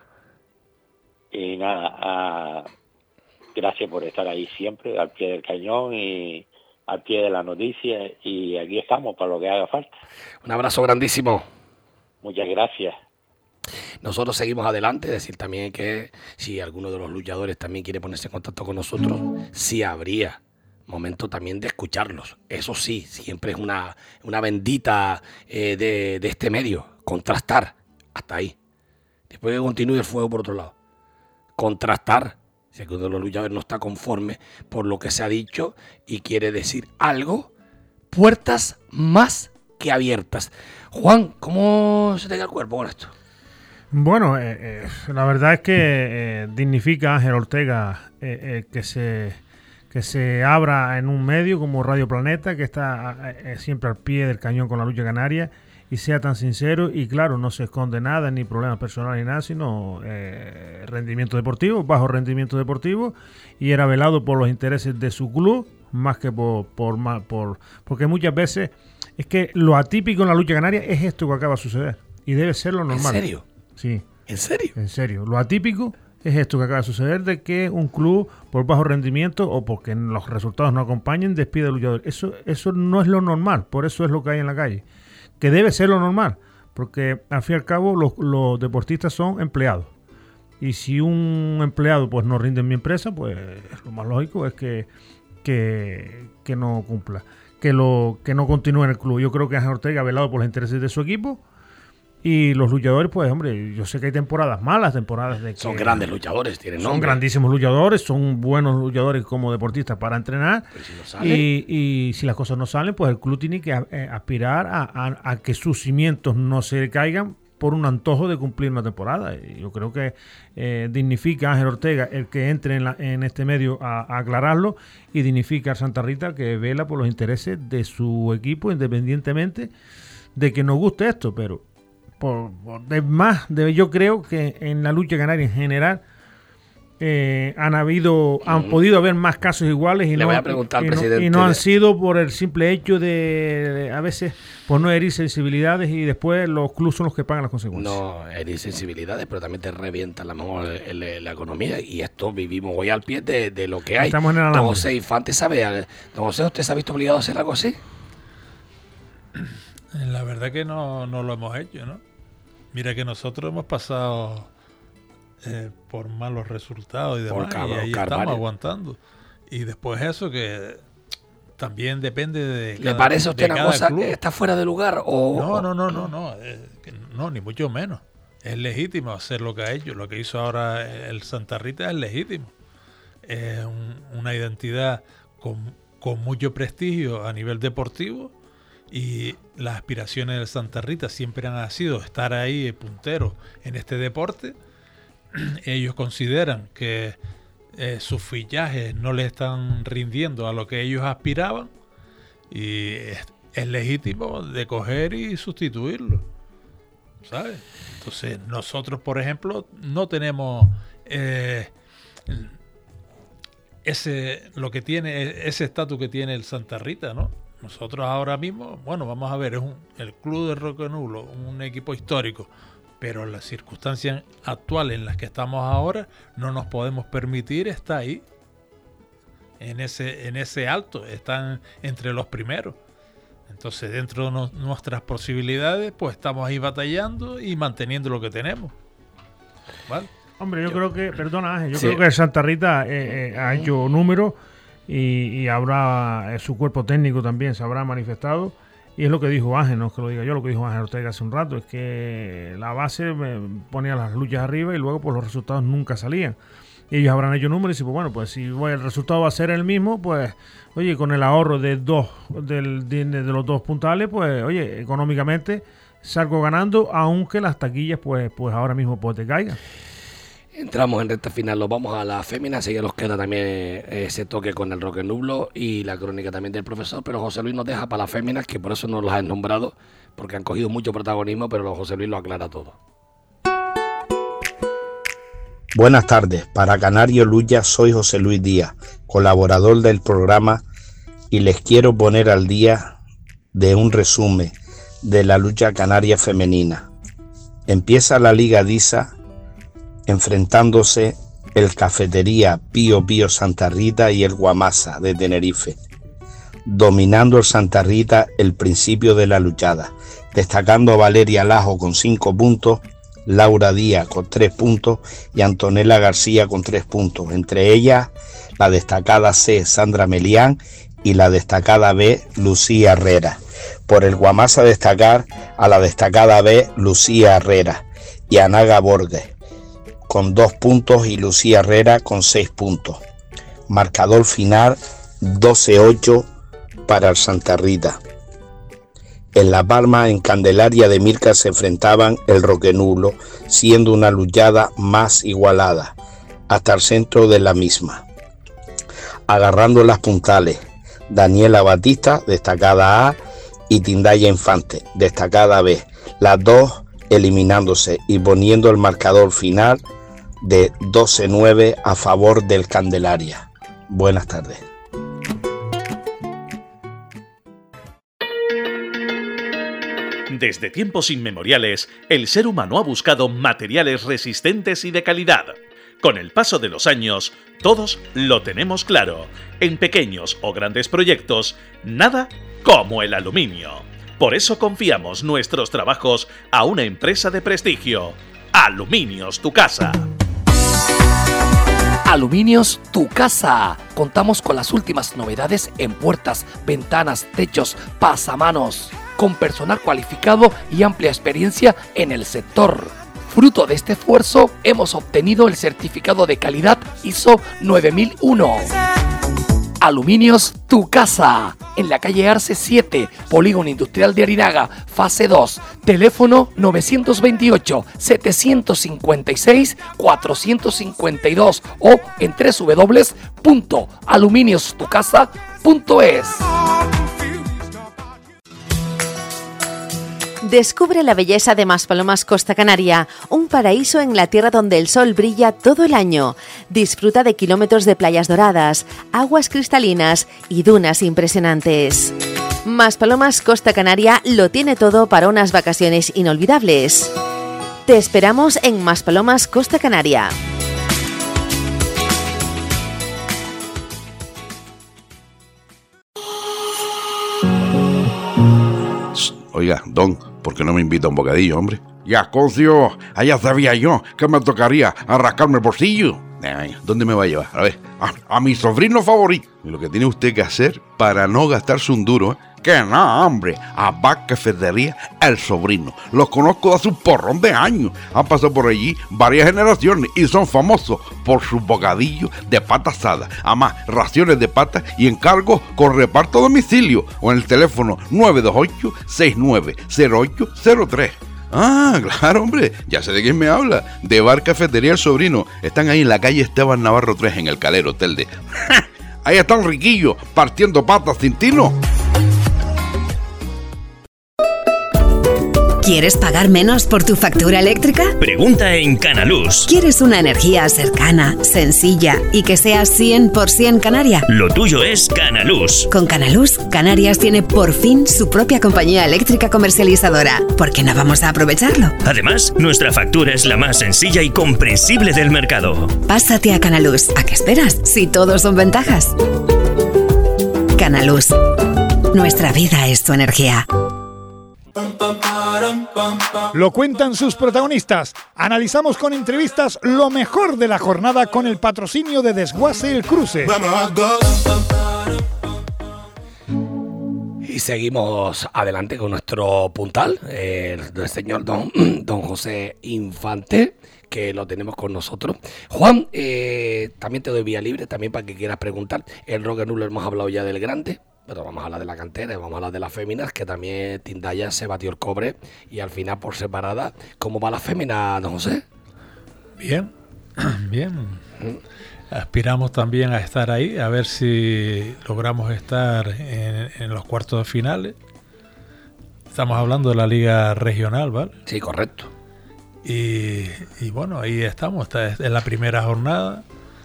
Speaker 10: Y nada, gracias por estar ahí siempre, al pie del cañón y al pie de la noticia, y aquí estamos para lo que haga falta.
Speaker 1: Un abrazo grandísimo.
Speaker 10: Muchas gracias.
Speaker 1: Nosotros seguimos adelante, decir también que si alguno de los luchadores también quiere ponerse en contacto con nosotros, sí habría momento también de escucharlos. Eso sí, siempre es una bendita de este medio, contrastar hasta ahí. Después que continúe el fuego por otro lado. Contrastar. Si alguno de los luchadores no está conforme por lo que se ha dicho y quiere decir algo, puertas más que abiertas. Juan, ¿cómo se te queda el cuerpo con esto?
Speaker 6: Bueno, la verdad es que dignifica a Ángel Ortega que se abra en un medio como Radio Planeta, que está siempre al pie del cañón con la lucha canaria, y sea tan sincero, y claro, no se esconde nada, ni problemas personales ni nada, sino rendimiento deportivo, bajo rendimiento deportivo, y era velado por los intereses de su club, más que porque muchas veces es que lo atípico en la lucha canaria es esto que acaba de suceder, y debe ser lo normal.
Speaker 1: ¿En serio?
Speaker 6: Sí.
Speaker 1: ¿En serio?
Speaker 6: En serio. Lo atípico es esto que acaba de suceder, de que un club, por bajo rendimiento o porque los resultados no acompañen, despide al luchador. Eso no es lo normal, por eso es lo que hay en la calle. Que debe ser lo normal, porque al fin y al cabo los deportistas son empleados. Y si un empleado pues no rinde en mi empresa, pues lo más lógico es que no cumpla, que no continúe en el club. Yo creo que Ángel Ortega ha velado por los intereses de su equipo. Y los luchadores, pues hombre, yo sé que hay temporadas malas, temporadas de que
Speaker 1: son grandes luchadores, tienen nombre.
Speaker 6: Son grandísimos luchadores, son buenos luchadores como deportistas para entrenar.
Speaker 1: Si no sale,
Speaker 6: y si las cosas no salen, pues el club tiene que aspirar a que sus cimientos no se caigan por un antojo de cumplir una temporada. Y yo creo que dignifica a Ángel Ortega el que entre en este medio a aclararlo, y dignifica a Santa Rita que vela por los intereses de su equipo, independientemente de que nos guste esto, pero yo creo que en la lucha canaria en general han podido haber más casos iguales y no han sido por el simple hecho de a veces por no herir sensibilidades, y después los clubes son los que pagan las consecuencias.
Speaker 1: No herir sensibilidades, pero también te revienta a lo mejor la economía, y esto vivimos hoy al pie de lo que hay.
Speaker 6: Estamos en el
Speaker 1: don José Infante sabe. Don José, ¿usted se ha visto obligado a hacer algo así?
Speaker 7: La verdad que no lo hemos hecho, ¿no? Mira que nosotros hemos pasado por malos resultados y demás, y ahí estamos aguantando. Y después eso que también depende de
Speaker 1: ¿Le parece a usted una cosa que está fuera de lugar?
Speaker 7: No, ni mucho menos. Es legítimo hacer lo que ha hecho. Lo que hizo ahora el Santa Rita es legítimo. Es una identidad con mucho prestigio a nivel deportivo. Y las aspiraciones del Santa Rita siempre han sido estar ahí punteros en este deporte. Ellos consideran que sus fichajes no le están rindiendo a lo que ellos aspiraban, y es legítimo de coger y sustituirlo, ¿sabes? Entonces nosotros, por ejemplo, no tenemos ese estatus que tiene el Santa Rita, ¿no? Nosotros ahora mismo, bueno, vamos a ver, es el club de Roque Nulo, un equipo histórico, pero en las circunstancias actuales en las que estamos ahora, no nos podemos permitir estar ahí, en ese alto, están entre los primeros. Entonces, dentro de nuestras posibilidades, pues estamos ahí batallando y manteniendo lo que tenemos. ¿Vale?
Speaker 6: Hombre, yo creo que, perdona Ángel, creo que el Santa Rita ha hecho números. Y habrá su cuerpo técnico también se habrá manifestado, y es lo que dijo Ángel, no es que lo diga yo, lo que dijo Ángel Ortega hace un rato, es que la base ponía las luchas arriba y luego pues los resultados nunca salían. Y ellos habrán hecho números y pues bueno, pues si el resultado va a ser el mismo, pues oye, con el ahorro de los dos puntales, pues oye, económicamente salgo ganando, aunque las taquillas pues ahora mismo pues te caigan.
Speaker 1: Entramos en recta final, nos vamos a la fémina, así que nos queda también ese toque con el Roque Nublo y la crónica también del profesor, pero José Luis nos deja para las féminas, que por eso no las han nombrado, porque han cogido mucho protagonismo, pero José Luis lo aclara todo.
Speaker 11: Buenas tardes, para Canario Lucha soy José Luis Díaz, colaborador del programa, y les quiero poner al día de un resumen de la lucha canaria femenina. Empieza la Liga DISA enfrentándose el Cafetería Pío Pío Santa Rita y el Guamasa de Tenerife, dominando el Santa Rita el principio de la luchada, destacando a Valeria Lajo con 5 puntos, Laura Díaz con 3 puntos y Antonella García con 3 puntos, entre ellas la destacada C, Sandra Melián, y la destacada B, Lucía Herrera. Por el Guamasa destacar a la destacada B, Lucía Herrera, y a Naga Borges con 2 puntos y Lucía Herrera con 6 puntos. Marcador final 12-8 para el Santa Rita. En La Palma, en Candelaria de Milcar, se enfrentaban el Roque Nublo, siendo una luchada más igualada, hasta el centro de la misma. Agarrando las puntales, Daniela Batista, destacada A, y Tindaya Infante, destacada B, las dos eliminándose y poniendo el marcador final de 12-9 a favor del Candelaria. Buenas tardes.
Speaker 12: Desde tiempos inmemoriales, el ser humano ha buscado materiales resistentes y de calidad. Con el paso de los años, todos lo tenemos claro. En pequeños o grandes proyectos, nada como el aluminio. Por eso confiamos nuestros trabajos a una empresa de prestigio. Aluminios Tu Casa.
Speaker 1: Aluminios Tu Casa. Contamos con las últimas novedades en puertas, ventanas, techos, pasamanos, con personal cualificado y amplia experiencia en el sector. Fruto de este esfuerzo, hemos obtenido el certificado de calidad ISO 9001. Aluminios Tu Casa, en la calle Arce 7, Polígono Industrial de Arinaga, fase 2, teléfono 926-452 o en www.aluminiostucasa.es.
Speaker 13: Descubre la belleza de Maspalomas Costa Canaria, un paraíso en la tierra donde el sol brilla todo el año. Disfruta de kilómetros de playas doradas, aguas cristalinas y dunas impresionantes. Maspalomas Costa Canaria lo tiene todo para unas vacaciones inolvidables. Te esperamos en Maspalomas Costa Canaria.
Speaker 14: Oiga, don, ¿por qué no me invita a un bocadillo, hombre? Ya, cocio, allá sabía yo que me tocaría arrascarme el bolsillo. ¿Dónde me va a llevar? A ver, a mi sobrino favorito. Y lo que tiene usted que hacer para no gastarse un duro, que no, hombre, a Bar Cafetería El Sobrino. Los conozco de hace un porrón de años. Han pasado por allí varias generaciones y son famosos por sus bocadillos de pata asada. Además, raciones de pata y encargos con reparto a domicilio o en el teléfono 928-690803. Ah, claro, hombre, ya sé de quién me habla. De Bar Cafetería El Sobrino. Están ahí en la calle Esteban Navarro 3, en el Calero Hotel de... Ahí están riquillos, partiendo patas sin tino.
Speaker 15: ¿Quieres pagar menos por tu factura eléctrica?
Speaker 16: Pregunta en Canaluz.
Speaker 15: ¿Quieres una energía cercana, sencilla y que sea 100% canaria?
Speaker 16: Lo tuyo es Canaluz.
Speaker 15: Con Canaluz, Canarias tiene por fin su propia compañía eléctrica comercializadora. ¿Por qué no vamos a aprovecharlo?
Speaker 16: Además, nuestra factura es la más sencilla y comprensible del mercado.
Speaker 15: Pásate a Canaluz. ¿A qué esperas? Si todos son ventajas. Canaluz. Nuestra vida es tu energía.
Speaker 17: Lo cuentan sus protagonistas. Analizamos con entrevistas lo mejor de la jornada con el patrocinio de Desguace El Cruce.
Speaker 1: Y seguimos adelante con nuestro puntal, el señor don José Infante, que lo tenemos con nosotros. Juan, también te doy vía libre, también para que quieras preguntar. El Roque Nublo hemos hablado ya del grande, pero vamos a hablar de la cantera y vamos a hablar de las féminas, que también Tindaya se batió el cobre y al final por separada. ¿Cómo va la fémina, don José?
Speaker 7: Bien, Bien. Aspiramos también a estar ahí, a ver si logramos estar en los cuartos de finales. Estamos hablando de la liga regional, ¿vale?
Speaker 1: Sí, correcto.
Speaker 7: Y bueno, ahí estamos, esta es la primera jornada.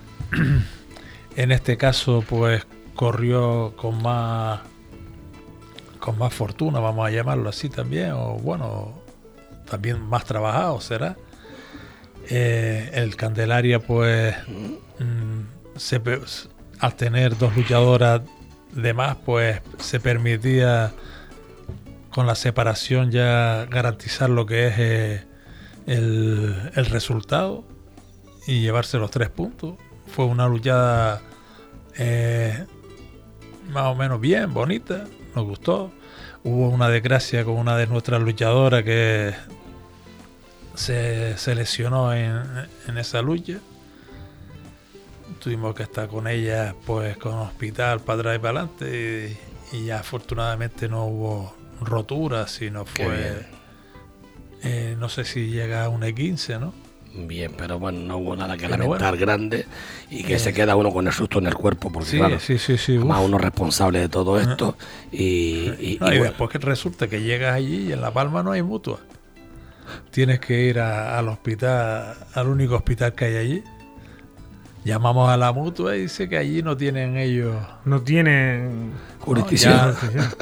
Speaker 7: En este caso, pues corrió con más fortuna, vamos a llamarlo así también, o bueno, también más trabajado será. El Candelaria, pues, al tener 2 luchadoras de más, pues se permitía con la separación ya garantizar lo que es el resultado y llevarse los 3 puntos. Fue una luchada más o menos bien, bonita, nos gustó. Hubo una desgracia con una de nuestras luchadoras que se lesionó en esa lucha. Tuvimos que estar con ella, pues, con hospital para atrás y para adelante, y ya afortunadamente no hubo roturas, sino fue, no sé si llega a un E15, ¿no?
Speaker 1: Bien, pero bueno, no hubo nada que lamentar grande, y que se queda uno con el susto en el cuerpo, porque
Speaker 7: sí,
Speaker 1: claro,
Speaker 7: sí,
Speaker 1: más uno responsable de todo esto. Y bueno,
Speaker 7: después que resulta que llegas allí y en La Palma no hay mutua. Tienes que ir al hospital, al único hospital que hay allí. Llamamos a la mutua y dice que allí no tienen ellos...
Speaker 6: No tienen
Speaker 1: jurisdicción.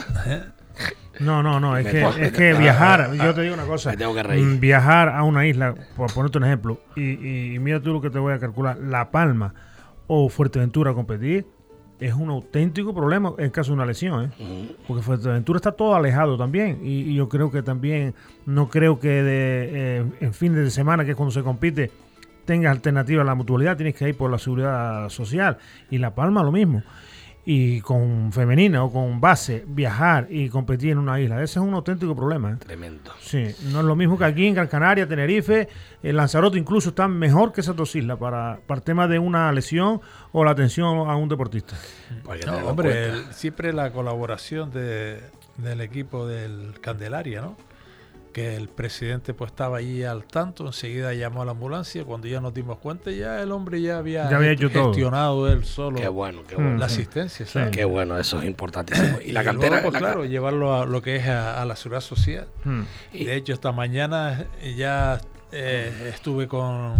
Speaker 6: No, es que viajar, yo te digo una cosa, viajar a una isla, por ponerte un ejemplo, y mira tú lo que te voy a calcular, La Palma o Fuerteventura a competir, es un auténtico problema en caso de una lesión, porque Fuerteventura está todo alejado también, y yo creo que también, no creo que en fin de semana, que es cuando se compite, tengas alternativa a la mutualidad, tienes que ir por la seguridad social, y La Palma lo mismo. Y con femenina o con base, viajar y competir en una isla, ese es un auténtico problema.
Speaker 1: Tremendo.
Speaker 6: Sí, no es lo mismo que aquí en Gran Canaria, Tenerife, Lanzarote incluso están mejor que esas 2 islas para el tema de una lesión o la atención a un deportista.
Speaker 7: No, hombre, siempre la colaboración del equipo del Candelaria, ¿no? Que el presidente pues estaba allí al tanto, enseguida llamó a la ambulancia, cuando ya nos dimos cuenta, ya el hombre ya había gestionado él solo la asistencia. ¿Sabes?
Speaker 1: Qué bueno, eso es importantísimo. Y la cantera,
Speaker 7: luego, pues, claro, llevarlo a lo que es a la seguridad social. De hecho, esta mañana ya estuve con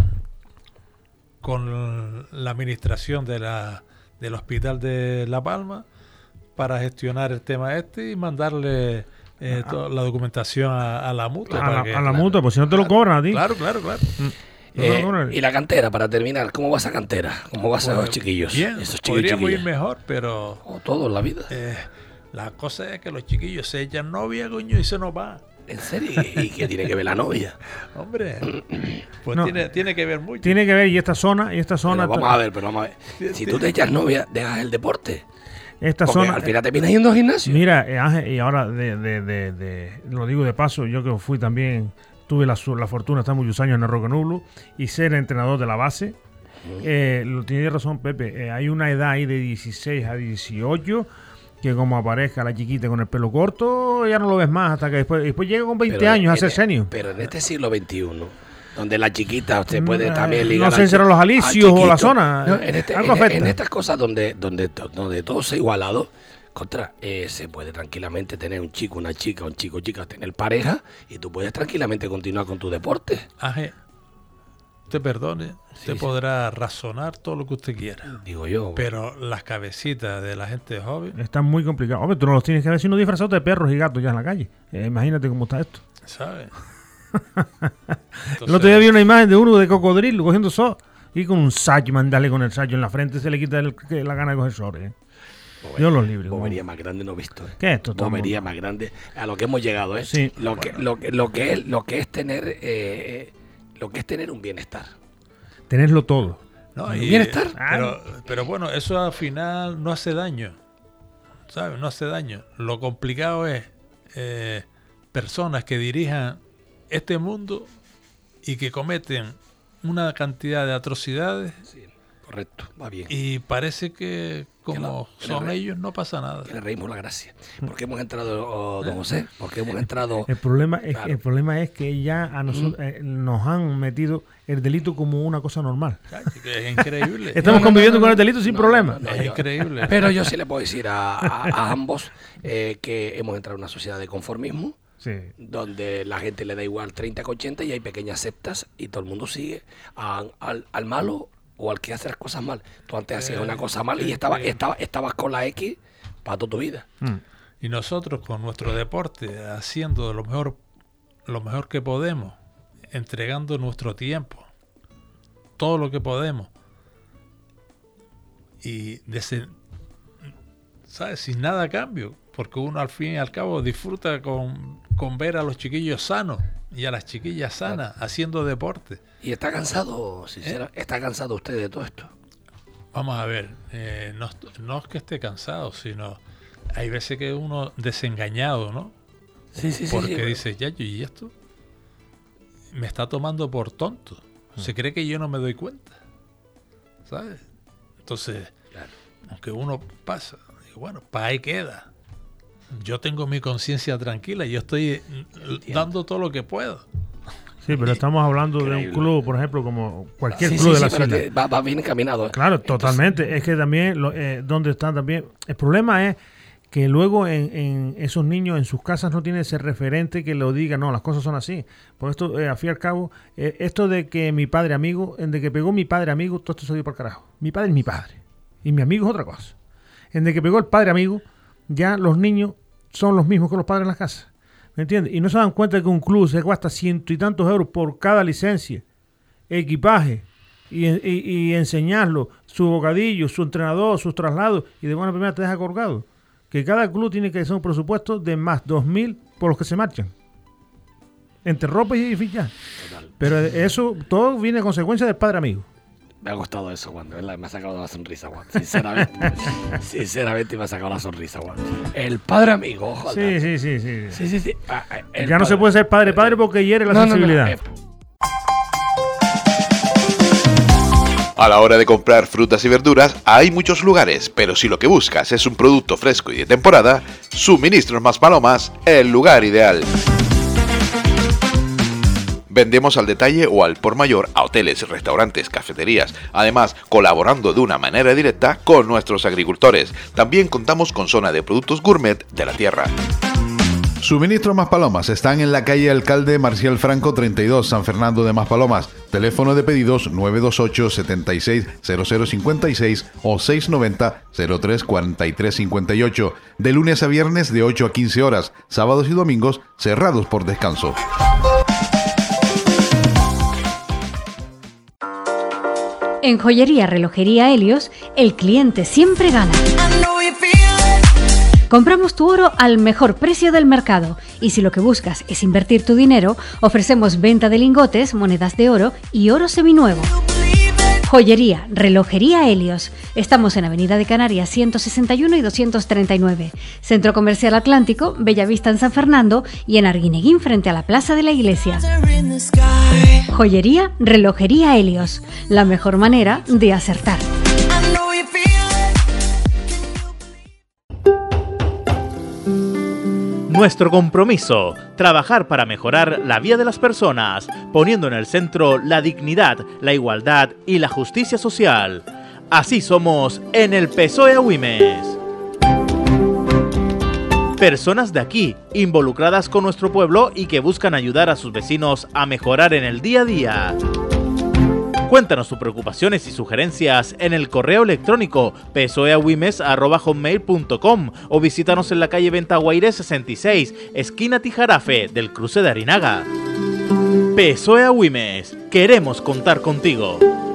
Speaker 7: la administración del hospital de La Palma para gestionar el tema y mandarle toda la documentación a la mutua.
Speaker 6: A la mutua, pues si no te lo cobran a ti.
Speaker 7: Claro.
Speaker 1: Y la cantera, para terminar, ¿cómo va esa cantera? ¿Cómo va a los chiquillos?
Speaker 7: Bien, podríamos ir mejor, pero...
Speaker 1: todo en la vida.
Speaker 7: La cosa es que los chiquillos se echan novia, coño, y se nos va.
Speaker 1: ¿En serio? ¿Y qué tiene que ver la novia?
Speaker 7: Hombre, pues tiene que ver mucho.
Speaker 6: Tiene que ver, y esta zona...
Speaker 1: Pero vamos a ver. Si tú te echas novia, dejas el deporte.
Speaker 6: Esta
Speaker 1: porque
Speaker 6: zona,
Speaker 1: al final te vienes yendo al gimnasio.
Speaker 6: Mira, Ángel, y ahora lo digo de paso, yo que fui también, tuve la fortuna de estar muchos años en el Roque Nublo y ser entrenador de la base. Lo tiene razón Pepe, hay una edad ahí de 16 a 18 que como aparezca la chiquita con el pelo corto, ya no lo ves más hasta que después llega con 20 años a ser senior.
Speaker 1: Pero en este siglo XXI, donde la chiquita se puede también ligar.
Speaker 6: No sé si eran los Alicios o la zona.
Speaker 1: No, en estas cosas donde todo se ha igualado, se puede tranquilamente tener un chico, una chica, un chico, chica, tener pareja, y tú puedes tranquilamente continuar con tu deporte.
Speaker 7: Usted perdone, usted podrá razonar todo lo que usted quiera.
Speaker 1: Digo yo.
Speaker 7: Pero las cabecitas de la gente joven
Speaker 6: están muy complicadas. Hombre, tú no los tienes que ver sino disfrazados de perros y gatos ya en la calle. Imagínate cómo está esto.
Speaker 7: ¿Sabes?
Speaker 6: El otro día vi una imagen de uno de cocodrilo cogiendo sol y con un sayo, mandarle con el sayo en la frente, se le quita la gana de coger sol. Yo los libres.
Speaker 1: Bobería más grande no he visto.
Speaker 6: ¿Qué es esto?
Speaker 1: Bobería más grande a lo que hemos llegado.
Speaker 6: Sí.
Speaker 1: Lo que es tener un bienestar.
Speaker 6: Tenerlo todo.
Speaker 7: No,
Speaker 1: bienestar.
Speaker 7: Pero bueno, eso al final no hace daño. ¿Sabes? No hace daño. Lo complicado es personas que dirijan este mundo y que cometen una cantidad de atrocidades
Speaker 1: Correcto, va bien.
Speaker 7: Y parece que como son ellos no pasa nada.
Speaker 1: Que le reímos la gracia. ¿Por qué hemos entrado, don José? ¿Por qué hemos entrado?
Speaker 6: El problema es que ya a nosotros nos han metido el delito como una cosa normal.
Speaker 7: Es increíble.
Speaker 6: Estamos conviviendo con el delito sin problema.
Speaker 7: Es increíble.
Speaker 1: Pero yo sí le puedo decir a ambos que hemos entrado en una sociedad de conformismo.
Speaker 6: Sí.
Speaker 1: Donde la gente le da igual 30 que 80 y hay pequeñas sectas y todo el mundo sigue al malo o al que hace las cosas mal. Tú antes hacías una cosa mal y estabas con la X para toda tu vida.
Speaker 7: Y nosotros con nuestro deporte haciendo lo mejor que podemos, entregando nuestro tiempo, todo lo que podemos, y ¿sabes? Sin nada a cambio, porque uno al fin y al cabo disfruta con ver a los chiquillos sanos y a las chiquillas sanas haciendo deporte.
Speaker 1: ¿Y está cansado, sinceramente? ¿Está cansado usted de todo esto?
Speaker 7: Vamos a ver, no es que esté cansado, sino hay veces que uno desengañado, ¿no?
Speaker 1: Sí.
Speaker 7: Porque dice, Yayo, ¿y esto? Me está tomando por tonto. Se cree que yo no me doy cuenta, ¿sabes? Entonces, aunque uno pasa, digo, bueno, para ahí queda. Yo tengo mi conciencia tranquila, yo estoy dando todo lo que puedo.
Speaker 6: Sí, pero estamos hablando de un club, por ejemplo, como cualquier club de la ciudad.
Speaker 1: Va bien encaminado.
Speaker 6: Claro, totalmente. Es que también, donde están también... El problema es que luego en esos niños en sus casas no tiene ese referente que lo diga, no, las cosas son así. Por esto, al fin y al cabo, esto de que mi padre amigo, de que pegó mi padre amigo, todo esto se dio para el carajo. Mi padre es mi padre. Y mi amigo es otra cosa. En de que pegó el padre amigo, ya los niños son los mismos que los padres en las casas. ¿Me entiendes? Y no se dan cuenta de que un club se gasta 100 y tantos euros por cada licencia, equipaje, y enseñarlo, su bocadillo, su entrenador, sus traslados, y de buena primera te deja colgado. Que cada club tiene que hacer un presupuesto de más 2.000 por los que se marchan. Entre ropa y fichaje. Pero eso todo viene a consecuencia del padre amigo.
Speaker 1: Me ha gustado eso, Juan. Me ha sacado la sonrisa, Juan. Sinceramente me ha sacado la sonrisa, Juan. El padre amigo, joder.
Speaker 6: Sí. Ya no se puede ser padre porque hiere la sensibilidad.
Speaker 9: A la hora de comprar frutas y verduras hay muchos lugares, pero si lo que buscas es un producto fresco y de temporada, Suministros Maspalomas, el lugar ideal. Vendemos al detalle o al por mayor a hoteles, restaurantes, cafeterías, además colaborando de una manera directa con nuestros agricultores. También contamos con zona de productos gourmet de la tierra.
Speaker 18: Suministros Maspalomas están en la calle Alcalde Marcial Franco 32, San Fernando de Maspalomas. Teléfono de pedidos 928 76 0056 o 690 03 43 58. De lunes a viernes de 8 a 15 horas, sábados y domingos cerrados por descanso.
Speaker 2: En Joyería Relojería Helios, el cliente siempre gana. Compramos tu oro al mejor precio del mercado y si lo que buscas es invertir tu dinero, ofrecemos venta de lingotes, monedas de oro y oro seminuevo. Joyería Relojería Helios. Estamos en Avenida de Canarias 161 y 239. Centro Comercial Atlántico, Bellavista en San Fernando y en Arguineguín frente a la Plaza de la Iglesia. Joyería Relojería Helios. La mejor manera de acertar.
Speaker 12: Nuestro compromiso, trabajar para mejorar la vida de las personas, poniendo en el centro la dignidad, la igualdad y la justicia social. Así somos en el PSOE Agüimes. Personas de aquí, involucradas con nuestro pueblo y que buscan ayudar a sus vecinos a mejorar en el día a día. Cuéntanos tus preocupaciones y sugerencias en el correo electrónico psoeagüimes@hotmail.com o visítanos en la calle Ventaguaire 66, esquina Tijarafe, del cruce de Arinaga. PSOE Agüimes, queremos contar contigo.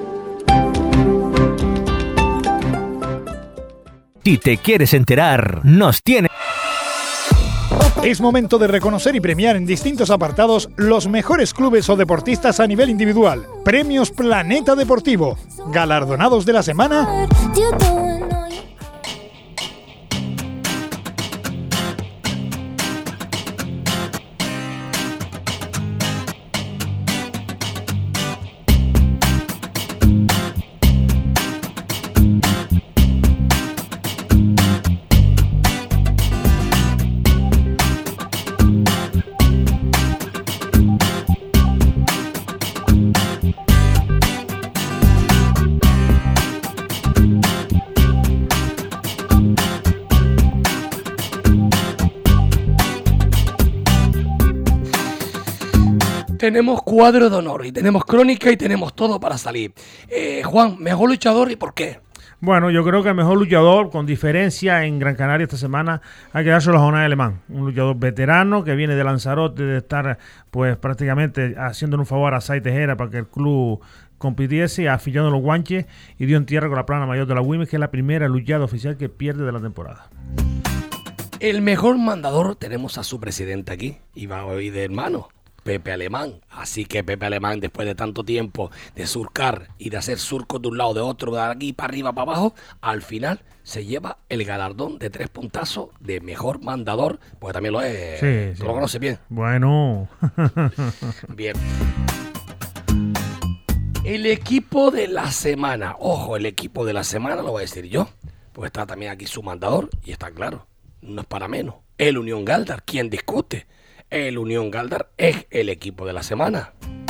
Speaker 4: Si te quieres enterar, nos tiene...
Speaker 17: Es momento de reconocer y premiar en distintos apartados los mejores clubes o deportistas a nivel individual. Premios Planeta Deportivo. Galardonados de la semana.
Speaker 1: Tenemos cuadro de honor y tenemos crónica y tenemos todo para salir. Juan, mejor luchador y por qué.
Speaker 6: Bueno, yo creo que el mejor luchador, con diferencia en Gran Canaria esta semana, hay que dárselo a Jonás Alemán, un luchador veterano que viene de Lanzarote, de estar pues prácticamente haciéndole un favor a Sai Tejera para que el club compitiese, afillando los guanches y dio en tierra con la plana mayor de la Wimes, que es la primera luchada oficial que pierde de la temporada.
Speaker 1: El mejor mandador, tenemos a su presidente aquí, y va hoy de hermano, Pepe Alemán. Así que Pepe Alemán, después de tanto tiempo de surcar y de hacer surcos de un lado de otro, de aquí para arriba, para abajo, al final se lleva el galardón de 3 puntazos de mejor mandador, porque también lo es.
Speaker 6: Sí,
Speaker 1: ¿Tú lo conoces bien?
Speaker 6: Bueno.
Speaker 1: Bien. El equipo de la semana. Ojo, el equipo de la semana lo voy a decir yo, porque está también aquí su mandador y está claro, no es para menos. El Unión Galdar, ¿quién discute? El Unión Galdar es el equipo de la semana.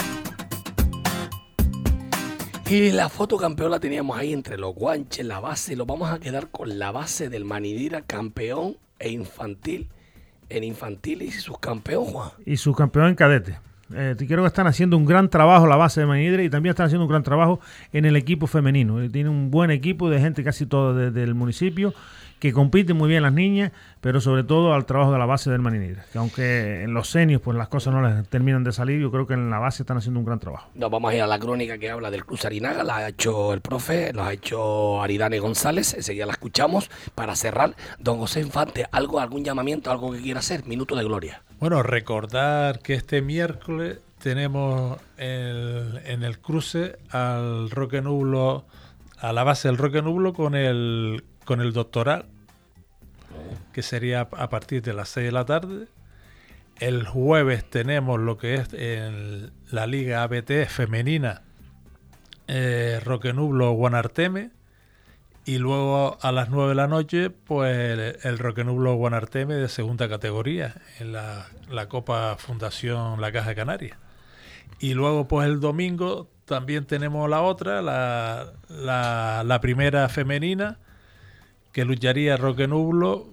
Speaker 1: Y la foto campeón la teníamos ahí entre los guanches, la base. Lo vamos a quedar con la base del Manidira, campeón e infantil. En infantil y subcampeón, Juan.
Speaker 6: Y subcampeón en cadete. Creo que están haciendo un gran trabajo la base de Manidra y también están haciendo un gran trabajo en el equipo femenino. Tiene un buen equipo de gente casi todo del municipio que compiten muy bien las niñas, pero sobre todo al trabajo de la base del Manidra. Que aunque en los seniors pues las cosas no les terminan de salir, yo creo que en la base están haciendo un gran trabajo.
Speaker 1: Nos vamos a ir a la crónica que habla del Cruz Arinaga, la ha hecho el profe, la ha hecho Aridane González, enseguida la escuchamos. Para cerrar, don José Infante, algún llamamiento, algo que quiera hacer, minuto de gloria.
Speaker 7: Bueno, recordar que este miércoles tenemos en el cruce al Roque Nublo, a la base del Roque Nublo con el Doctoral, que sería a partir de las 6 de la tarde. El jueves tenemos lo que es en la Liga ABT femenina, Roque Nublo Guanarteme. Y luego a las 9 de la noche, pues el Roque Nublo Guanarteme de segunda categoría en la Copa Fundación La Caja de Canarias. Y luego, pues el domingo también tenemos la otra, la primera femenina, que lucharía Roque Nublo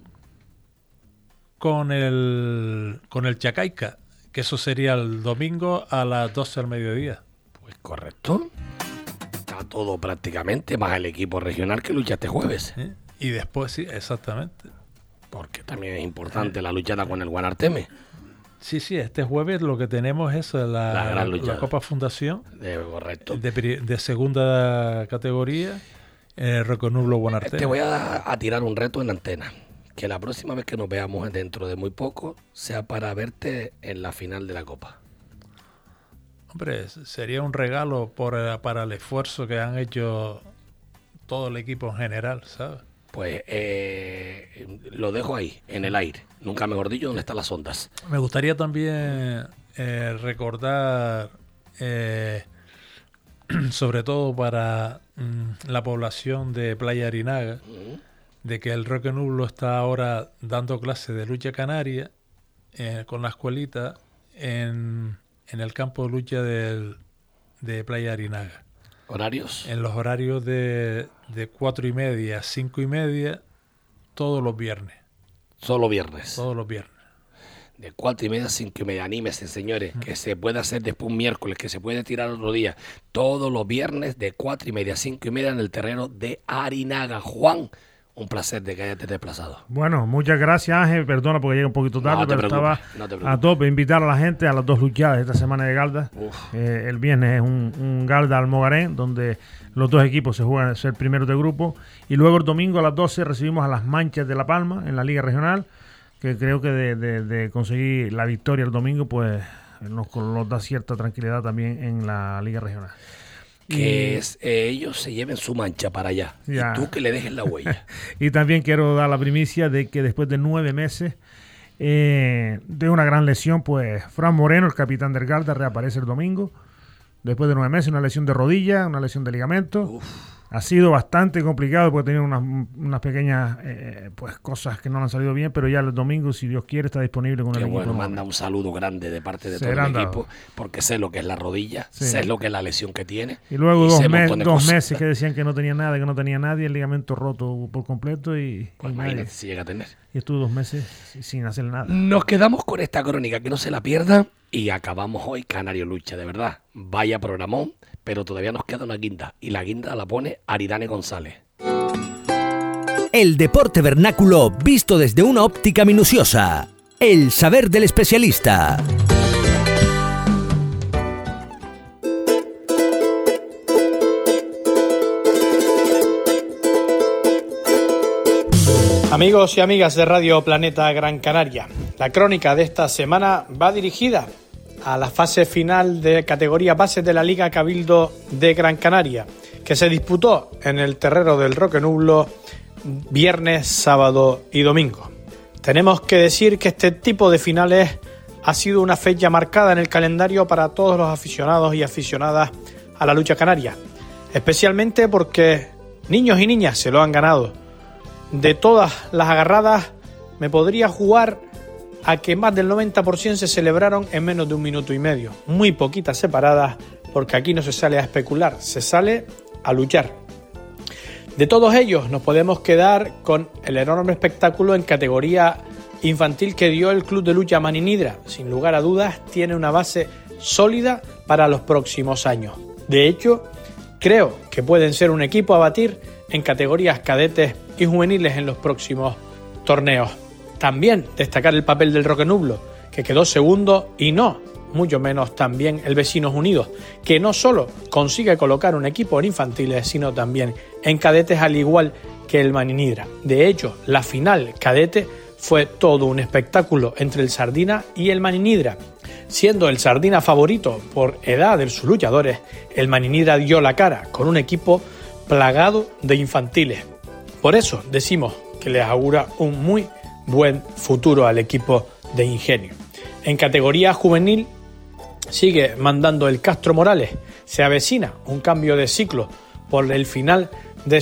Speaker 7: con el Chacaica, que eso sería el domingo a las 12 del mediodía.
Speaker 1: Pues correcto. Todo prácticamente, más el equipo regional que lucha este jueves.
Speaker 7: Y después, sí, exactamente.
Speaker 1: Porque también es importante la luchada con el Guanarteme.
Speaker 7: Sí, este jueves lo que tenemos es la Copa Fundación.
Speaker 1: Correcto.
Speaker 7: De segunda categoría, Roque Nublo Guanarteme.
Speaker 1: Te voy a tirar un reto en la antena. Que la próxima vez que nos veamos dentro de muy poco sea para verte en la final de la Copa.
Speaker 7: Hombre, sería un regalo para el esfuerzo que han hecho todo el equipo en general, ¿sabes?
Speaker 1: Pues lo dejo ahí, en el aire. Nunca mejor dicho, ¿dónde están las ondas?
Speaker 7: Me gustaría también recordar, sobre todo para la población de Playa Arinaga, de que el Roque Nublo está ahora dando clases de lucha canaria con la escuelita en el campo de lucha de Playa Arinaga.
Speaker 1: ¿Horarios?
Speaker 7: En los horarios de 4:30 a 5:30, todos los viernes.
Speaker 1: ¿Solo viernes?
Speaker 7: Todos los viernes.
Speaker 1: De 4:30 a 5:30. Anímese, señores, que se puede hacer después un miércoles, que se puede tirar otro día. Todos los viernes de 4:30 a 5:30 en el terreno de Arinaga. Juan, un placer de que hayas desplazado.
Speaker 6: Bueno, muchas gracias, Ángel. Perdona porque llegué un poquito tarde, pero estaba a tope. Invitar a la gente a las 2 luchadas esta semana de Galda. El viernes es un Galda Almogarén, donde los 2 equipos se juegan a ser primeros de grupo. Y luego el domingo a las 12 recibimos a las Manchas de La Palma en la Liga Regional, que creo que de conseguir la victoria el domingo, pues nos da cierta tranquilidad también en la Liga Regional.
Speaker 1: Que ellos se lleven su mancha para allá y tú que le dejes la huella.
Speaker 6: Y también quiero dar la primicia de que después de 9 meses de una gran lesión, pues Fran Moreno, el capitán del Galda, reaparece el domingo. Después de 9 meses, una lesión de rodilla, una lesión de ligamento. Ha sido bastante complicado porque tenía unas pequeñas pues cosas que no han salido bien, pero ya el domingo, si Dios quiere, está disponible con el equipo.
Speaker 1: Bueno, manda un saludo grande de parte de todo el equipo, porque sé lo que es la rodilla, sé lo que es la lesión que tiene.
Speaker 6: Y luego dos meses que decían que no tenía nada, que no tenía nadie, el ligamento roto por completo y
Speaker 1: pues imagínate si llega a tener.
Speaker 6: Y estuvo 2 meses sin hacer nada.
Speaker 1: Nos quedamos con esta crónica, que no se la pierda, y acabamos hoy Canario Lucha, de verdad. Vaya programón, pero todavía nos queda una guinda, y la guinda la pone Aridane González.
Speaker 4: El deporte vernáculo visto desde una óptica minuciosa. El saber del especialista.
Speaker 19: Amigos y amigas de Radio Planeta Gran Canaria, la crónica de esta semana va dirigida a la fase final de categoría base de la Liga Cabildo de Gran Canaria, que se disputó en el terreno del Roque Nublo viernes, sábado y domingo. Tenemos que decir que este tipo de finales ha sido una fecha marcada en el calendario para todos los aficionados y aficionadas a la lucha canaria, especialmente porque niños y niñas se lo han ganado. De todas las agarradas, me podría jugar a que más del 90% se celebraron en menos de 1 minuto y medio. Muy poquitas separadas, porque aquí no se sale a especular, se sale a luchar. De todos ellos nos podemos quedar con el enorme espectáculo en categoría infantil que dio el Club de Lucha Maninidra. Sin lugar a dudas, tiene una base sólida para los próximos años. De hecho, creo que pueden ser un equipo a batir en categorías cadetes y juveniles en los próximos torneos. También destacar el papel del Roque Nublo, que quedó segundo, y no, mucho menos también el Vecinos Unidos, que no solo consigue colocar un equipo en infantiles, sino también en cadetes, al igual que el Maninidra. De hecho, la final cadete fue todo un espectáculo entre el Sardina y el Maninidra. Siendo el Sardina favorito por edad de sus luchadores, el Maninidra dio la cara con un equipo plagado de infantiles. Por eso decimos que les augura un muy buen futuro al equipo de Ingenio. En categoría juvenil sigue mandando el Castro Morales. Se avecina un cambio de ciclo por el final de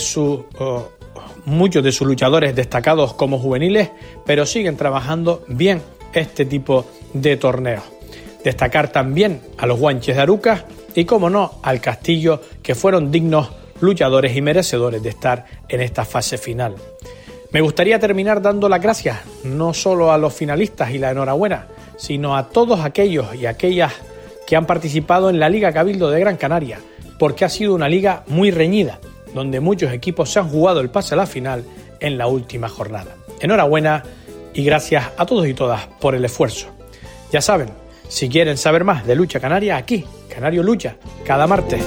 Speaker 19: muchos de sus luchadores destacados como juveniles, pero siguen trabajando bien este tipo de torneos. Destacar también a los Guanches de Arucas y, como no, al Castillo, que fueron dignos luchadores y merecedores de estar en esta fase final. Me gustaría terminar dando las gracias no solo a los finalistas y la enhorabuena, sino a todos aquellos y aquellas que han participado en la Liga Cabildo de Gran Canaria, porque ha sido una liga muy reñida, donde muchos equipos se han jugado el pase a la final en la última jornada. Enhorabuena y gracias a todos y todas por el esfuerzo. Ya saben, si quieren saber más de lucha canaria, aquí, Canario Lucha, cada martes.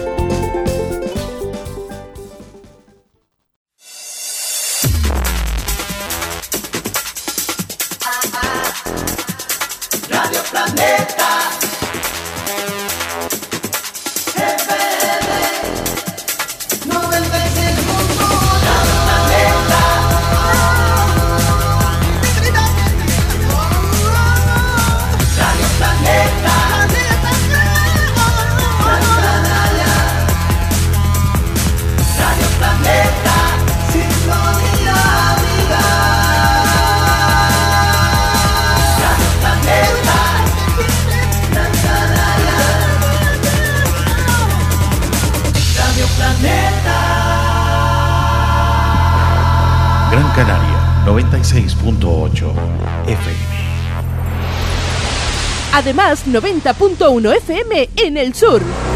Speaker 5: Radio Planeta FM 96.1 Radio Planeta Radio Planeta Radio Planeta Sintonía Viva Radio Planeta Gran Canaria Radio Planeta
Speaker 12: Gran Canaria 96.8 FM.
Speaker 20: Además, 90.1 FM en el sur.